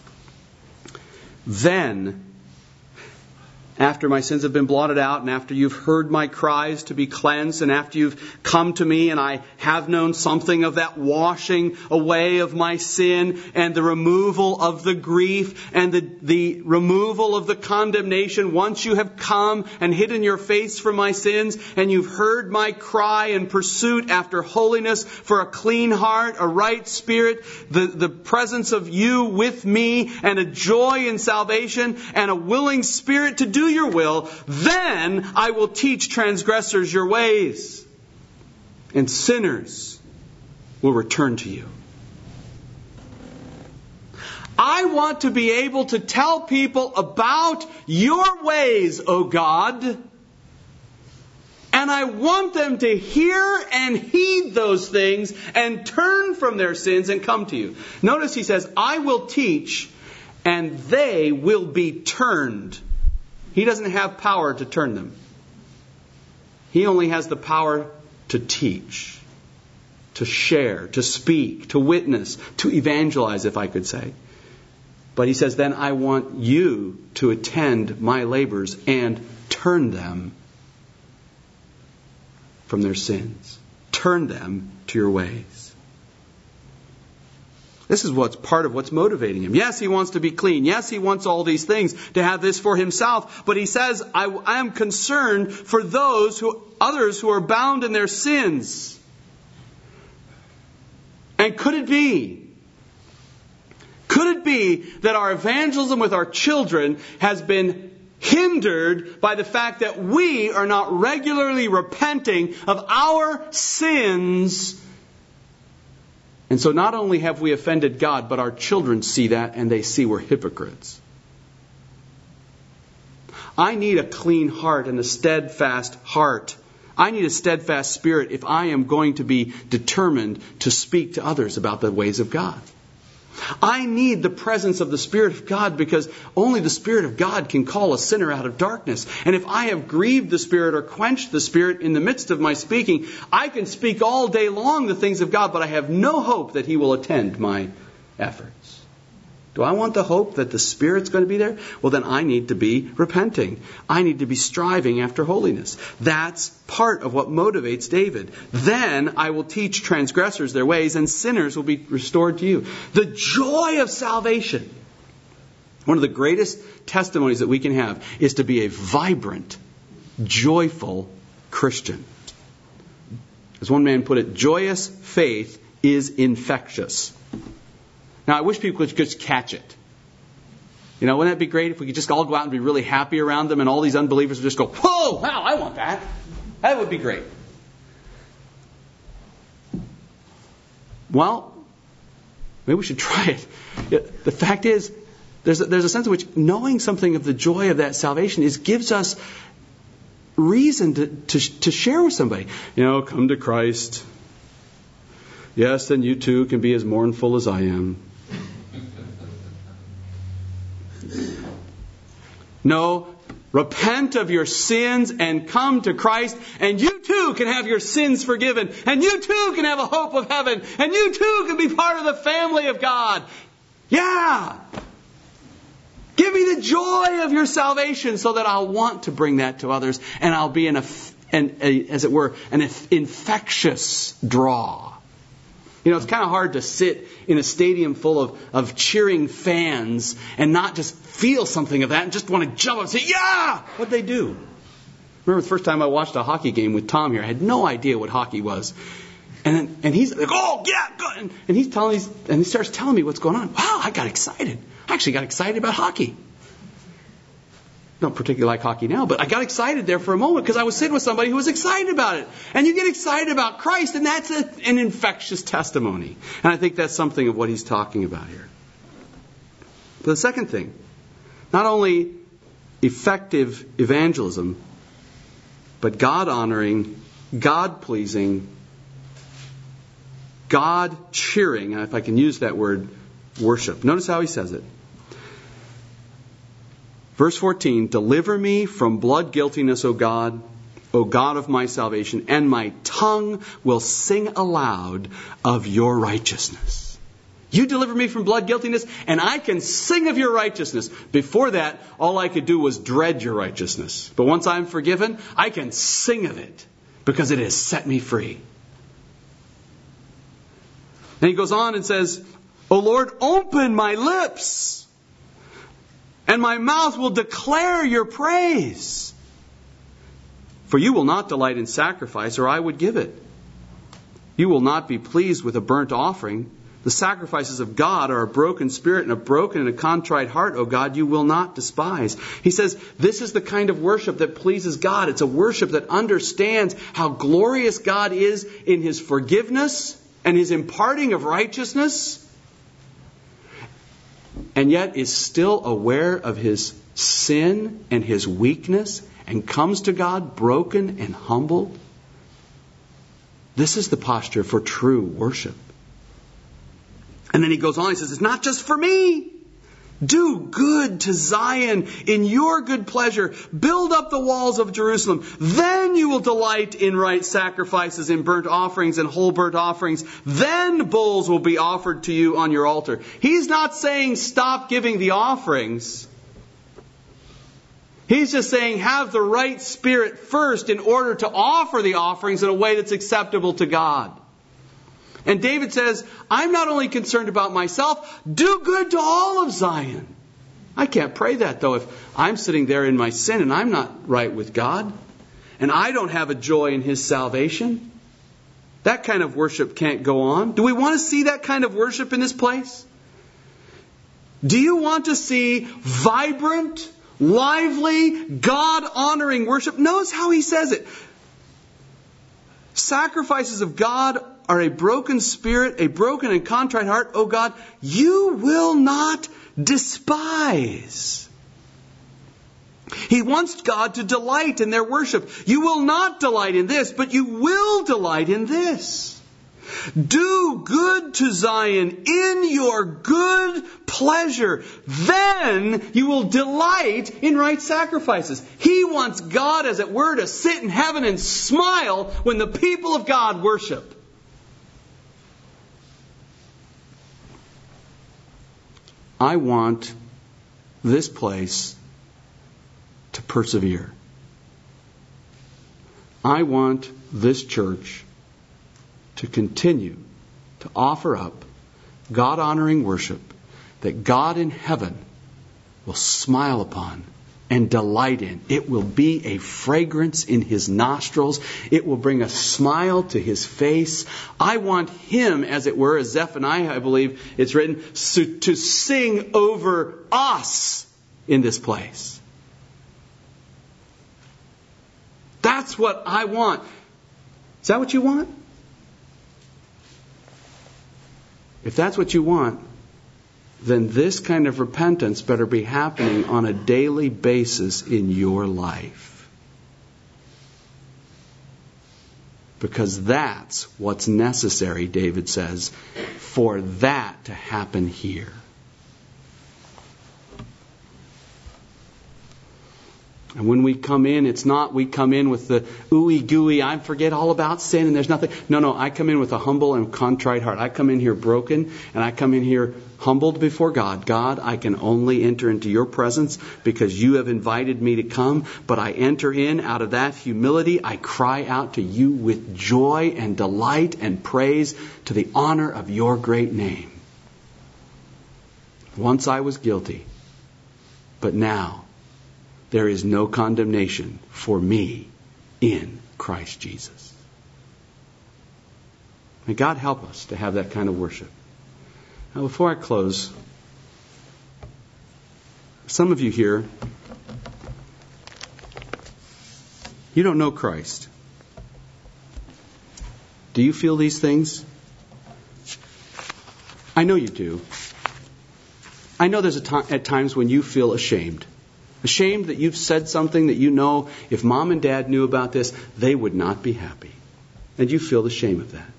Then, after my sins have been blotted out, and after you've heard my cries to be cleansed, and after you've come to me, and I have known something of that washing away of my sin, and the removal of the grief, and the, the removal of the condemnation, once you have come and hidden your face from my sins, and you've heard my cry in pursuit after holiness, for a clean heart, a right spirit, the, the presence of you with me, and a joy in salvation, and a willing spirit to do your will, then I will teach transgressors your ways, and sinners will return to you. I want to be able to tell people about your ways, O God, and I want them to hear and heed those things and turn from their sins and come to you. Notice he says, I will teach and they will be turned. He doesn't have power to turn them. He only has the power to teach, to share, to speak, to witness, to evangelize, if I could say. But he says, then I want you to attend my labors and turn them from their sins. Turn them to your ways. This is what's part of what's motivating him. Yes, he wants to be clean. Yes, he wants all these things to have this for himself. But he says, I, I am concerned for those who, others who are bound in their sins. And could it be, could it be that our evangelism with our children has been hindered by the fact that we are not regularly repenting of our sins? And so not only have we offended God, but our children see that and they see we're hypocrites. I need a clean heart and a steadfast heart. I need a steadfast spirit if I am going to be determined to speak to others about the ways of God. I need the presence of the Spirit of God because only the Spirit of God can call a sinner out of darkness. And if I have grieved the Spirit or quenched the Spirit in the midst of my speaking, I can speak all day long the things of God, but I have no hope that He will attend my efforts. Do I want the hope that the Spirit's going to be there? Well, then I need to be repenting. I need to be striving after holiness. That's part of what motivates David. Then I will teach transgressors their ways, and sinners will be restored to you. The joy of salvation. One of the greatest testimonies that we can have is to be a vibrant, joyful Christian. As one man put it, joyous faith is infectious. Now, I wish people could just catch it. You know, wouldn't that be great if we could just all go out and be really happy around them and all these unbelievers would just go, whoa, wow, I want that. That would be great. Well, maybe we should try it. The fact is, there's a, there's a sense in which knowing something of the joy of that salvation is gives us reason to, to, to share with somebody. You know, come to Christ. Yes, then you too can be as mournful as I am. No, repent of your sins and come to Christ, and you too can have your sins forgiven, and you too can have a hope of heaven, and you too can be part of the family of God. Yeah! Give me the joy of your salvation so that I'll want to bring that to others, and I'll be an, an a, as it were, an infectious draw. You know, it's kind of hard to sit in a stadium full of, of cheering fans and not just feel something of that and just want to jump up and say, yeah! What'd they do? Remember the first time I watched a hockey game with Tom here, I had no idea what hockey was. And then, and he's like, oh, yeah, good. And, and he's telling me, and he starts telling me what's going on. Wow, I got excited. I actually got excited about hockey. Don't particularly like hockey now, but I got excited there for a moment because I was sitting with somebody who was excited about it. And you get excited about Christ, and that's a, an infectious testimony. And I think that's something of what he's talking about here. But the second thing, not only effective evangelism, but God-honoring, God-pleasing, God-cheering, if I can use that word, worship. Notice how he says it. Verse fourteen, deliver me from blood guiltiness, O God, O God of my salvation, and my tongue will sing aloud of your righteousness. You deliver me from blood guiltiness, and I can sing of your righteousness. Before that, all I could do was dread your righteousness. But once I'm forgiven, I can sing of it because it has set me free. And he goes on and says, O Lord, open my lips, and my mouth will declare your praise. For you will not delight in sacrifice, or I would give it. You will not be pleased with a burnt offering. The sacrifices of God are a broken spirit and a broken and a contrite heart, O God, you will not despise. He says, this is the kind of worship that pleases God. It's a worship that understands how glorious God is in His forgiveness and His imparting of righteousness, and yet is still aware of his sin and his weakness and comes to God broken and humbled. This is the posture for true worship. And then he goes on, he says, it's not just for me. Do good to Zion in your good pleasure. Build up the walls of Jerusalem. Then you will delight in right sacrifices, in burnt offerings and whole burnt offerings. Then bulls will be offered to you on your altar. He's not saying stop giving the offerings. He's just saying have the right spirit first in order to offer the offerings in a way that's acceptable to God. And David says, I'm not only concerned about myself, do good to all of Zion. I can't pray that, though, if I'm sitting there in my sin and I'm not right with God, and I don't have a joy in His salvation. That kind of worship can't go on. Do we want to see that kind of worship in this place? Do you want to see vibrant, lively, God-honoring worship? Notice how he says it. Sacrifices of God are a broken spirit, a broken and contrite heart. O God, you will not despise. He wants God to delight in their worship. You will not delight in this, but you will delight in this. Do good to Zion in your good pleasure. Then you will delight in right sacrifices. He wants God, as it were, to sit in heaven and smile when the people of God worship. I want this place to persevere. I want this church to continue to offer up God-honoring worship that God in heaven will smile upon and delight in. It will be a fragrance in His nostrils. It will bring a smile to His face. I want Him, as it were, as Zephaniah, I believe it's written, to sing over us in this place. That's what I want. Is that what you want? If that's what you want, then this kind of repentance better be happening on a daily basis in your life. Because that's what's necessary, David says, for that to happen here. And when we come in, it's not we come in with the ooey gooey, I forget all about sin and there's nothing. No, no, I come in with a humble and contrite heart. I come in here broken and I come in here humbled before God. God, I can only enter into your presence because you have invited me to come. But I enter in out of that humility. I cry out to you with joy and delight and praise to the honor of your great name. Once I was guilty, but now there is no condemnation for me in Christ Jesus. May God help us to have that kind of worship. Now, before I close, some of you here, you don't know Christ. Do you feel these things? I know you do. I know there's a time, at times when you feel ashamed. Ashamed that you've said something that you know if mom and dad knew about this, they would not be happy. And you feel the shame of that.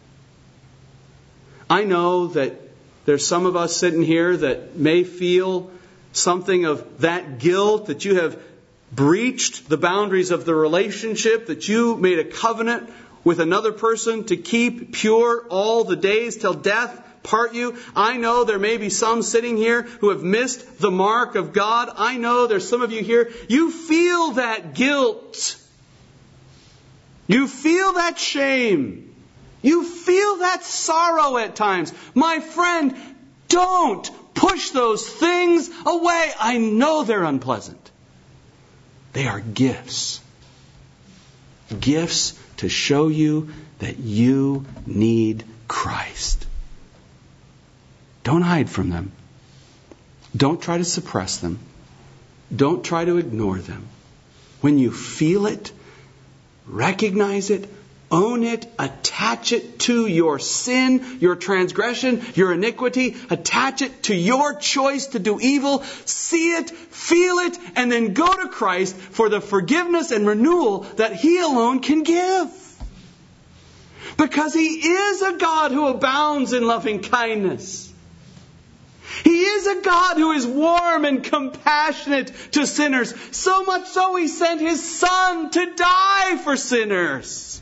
I know that there's some of us sitting here that may feel something of that guilt, that you have breached the boundaries of the relationship, that you made a covenant with another person to keep pure all the days till death part you. I know there may be some sitting here who have missed the mark of God. I know there's some of you here, you feel that guilt. You feel that shame. You feel that sorrow at times. My friend, don't push those things away. I know they're unpleasant. They are gifts. Gifts to show you that you need Christ. Don't hide from them. Don't try to suppress them. Don't try to ignore them. When you feel it, recognize it, own it, attach it to your sin, your transgression, your iniquity, attach it to your choice to do evil, see it, feel it, and then go to Christ for the forgiveness and renewal that He alone can give. Because He is a God who abounds in loving kindness. He is a God who is warm and compassionate to sinners. So much so He sent His Son to die for sinners.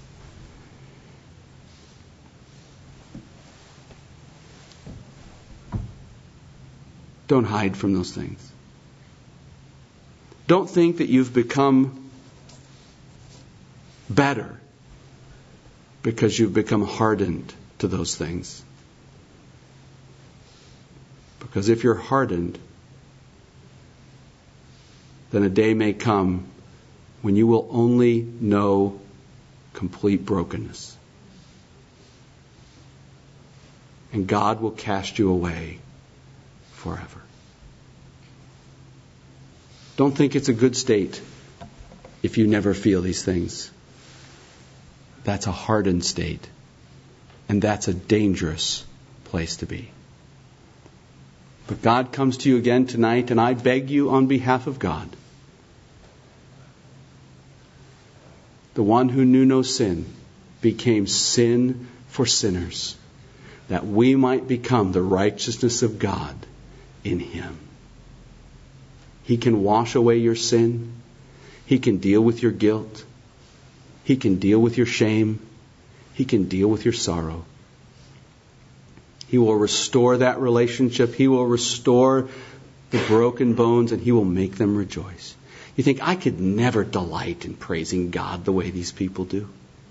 Don't hide from those things. Don't think that you've become better because you've become hardened to those things. Because if you're hardened, then a day may come when you will only know complete brokenness. And God will cast you away forever. Don't think it's a good state if you never feel these things. That's a hardened state. And that's a dangerous place to be. But God comes to you again tonight, and I beg you on behalf of God, the one who knew no sin became sin for sinners, that we might become the righteousness of God in Him. He can wash away your sin. He can deal with your guilt. He can deal with your shame. He can deal with your sorrow. He will restore that relationship. He will restore the broken bones, and He will make them rejoice. You think, I could never delight in praising God the way these people do?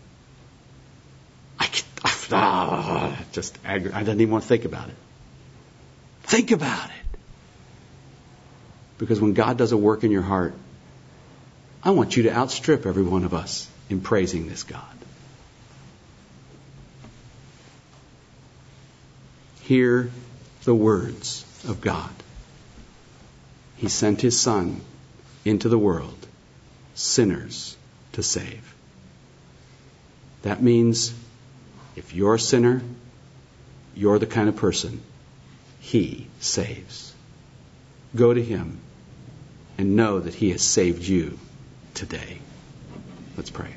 I could, ah, just aggra- I don't even want to think about it. Think about it. Because when God does a work in your heart, I want you to outstrip every one of us in praising this God. Hear the words of God. He sent His Son into the world, sinners to save. That means if you're a sinner, you're the kind of person He saves. Go to Him and know that He has saved you today. Let's pray.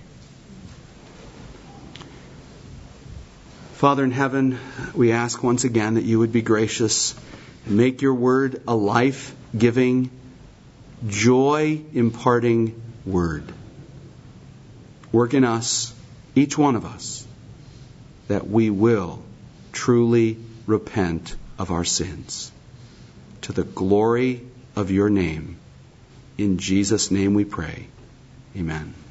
Father in heaven, we ask once again that You would be gracious and make Your word a life-giving, joy-imparting word. Work in us, each one of us, that we will truly repent of our sins. To the glory of Your name. In Jesus' name we pray. Amen.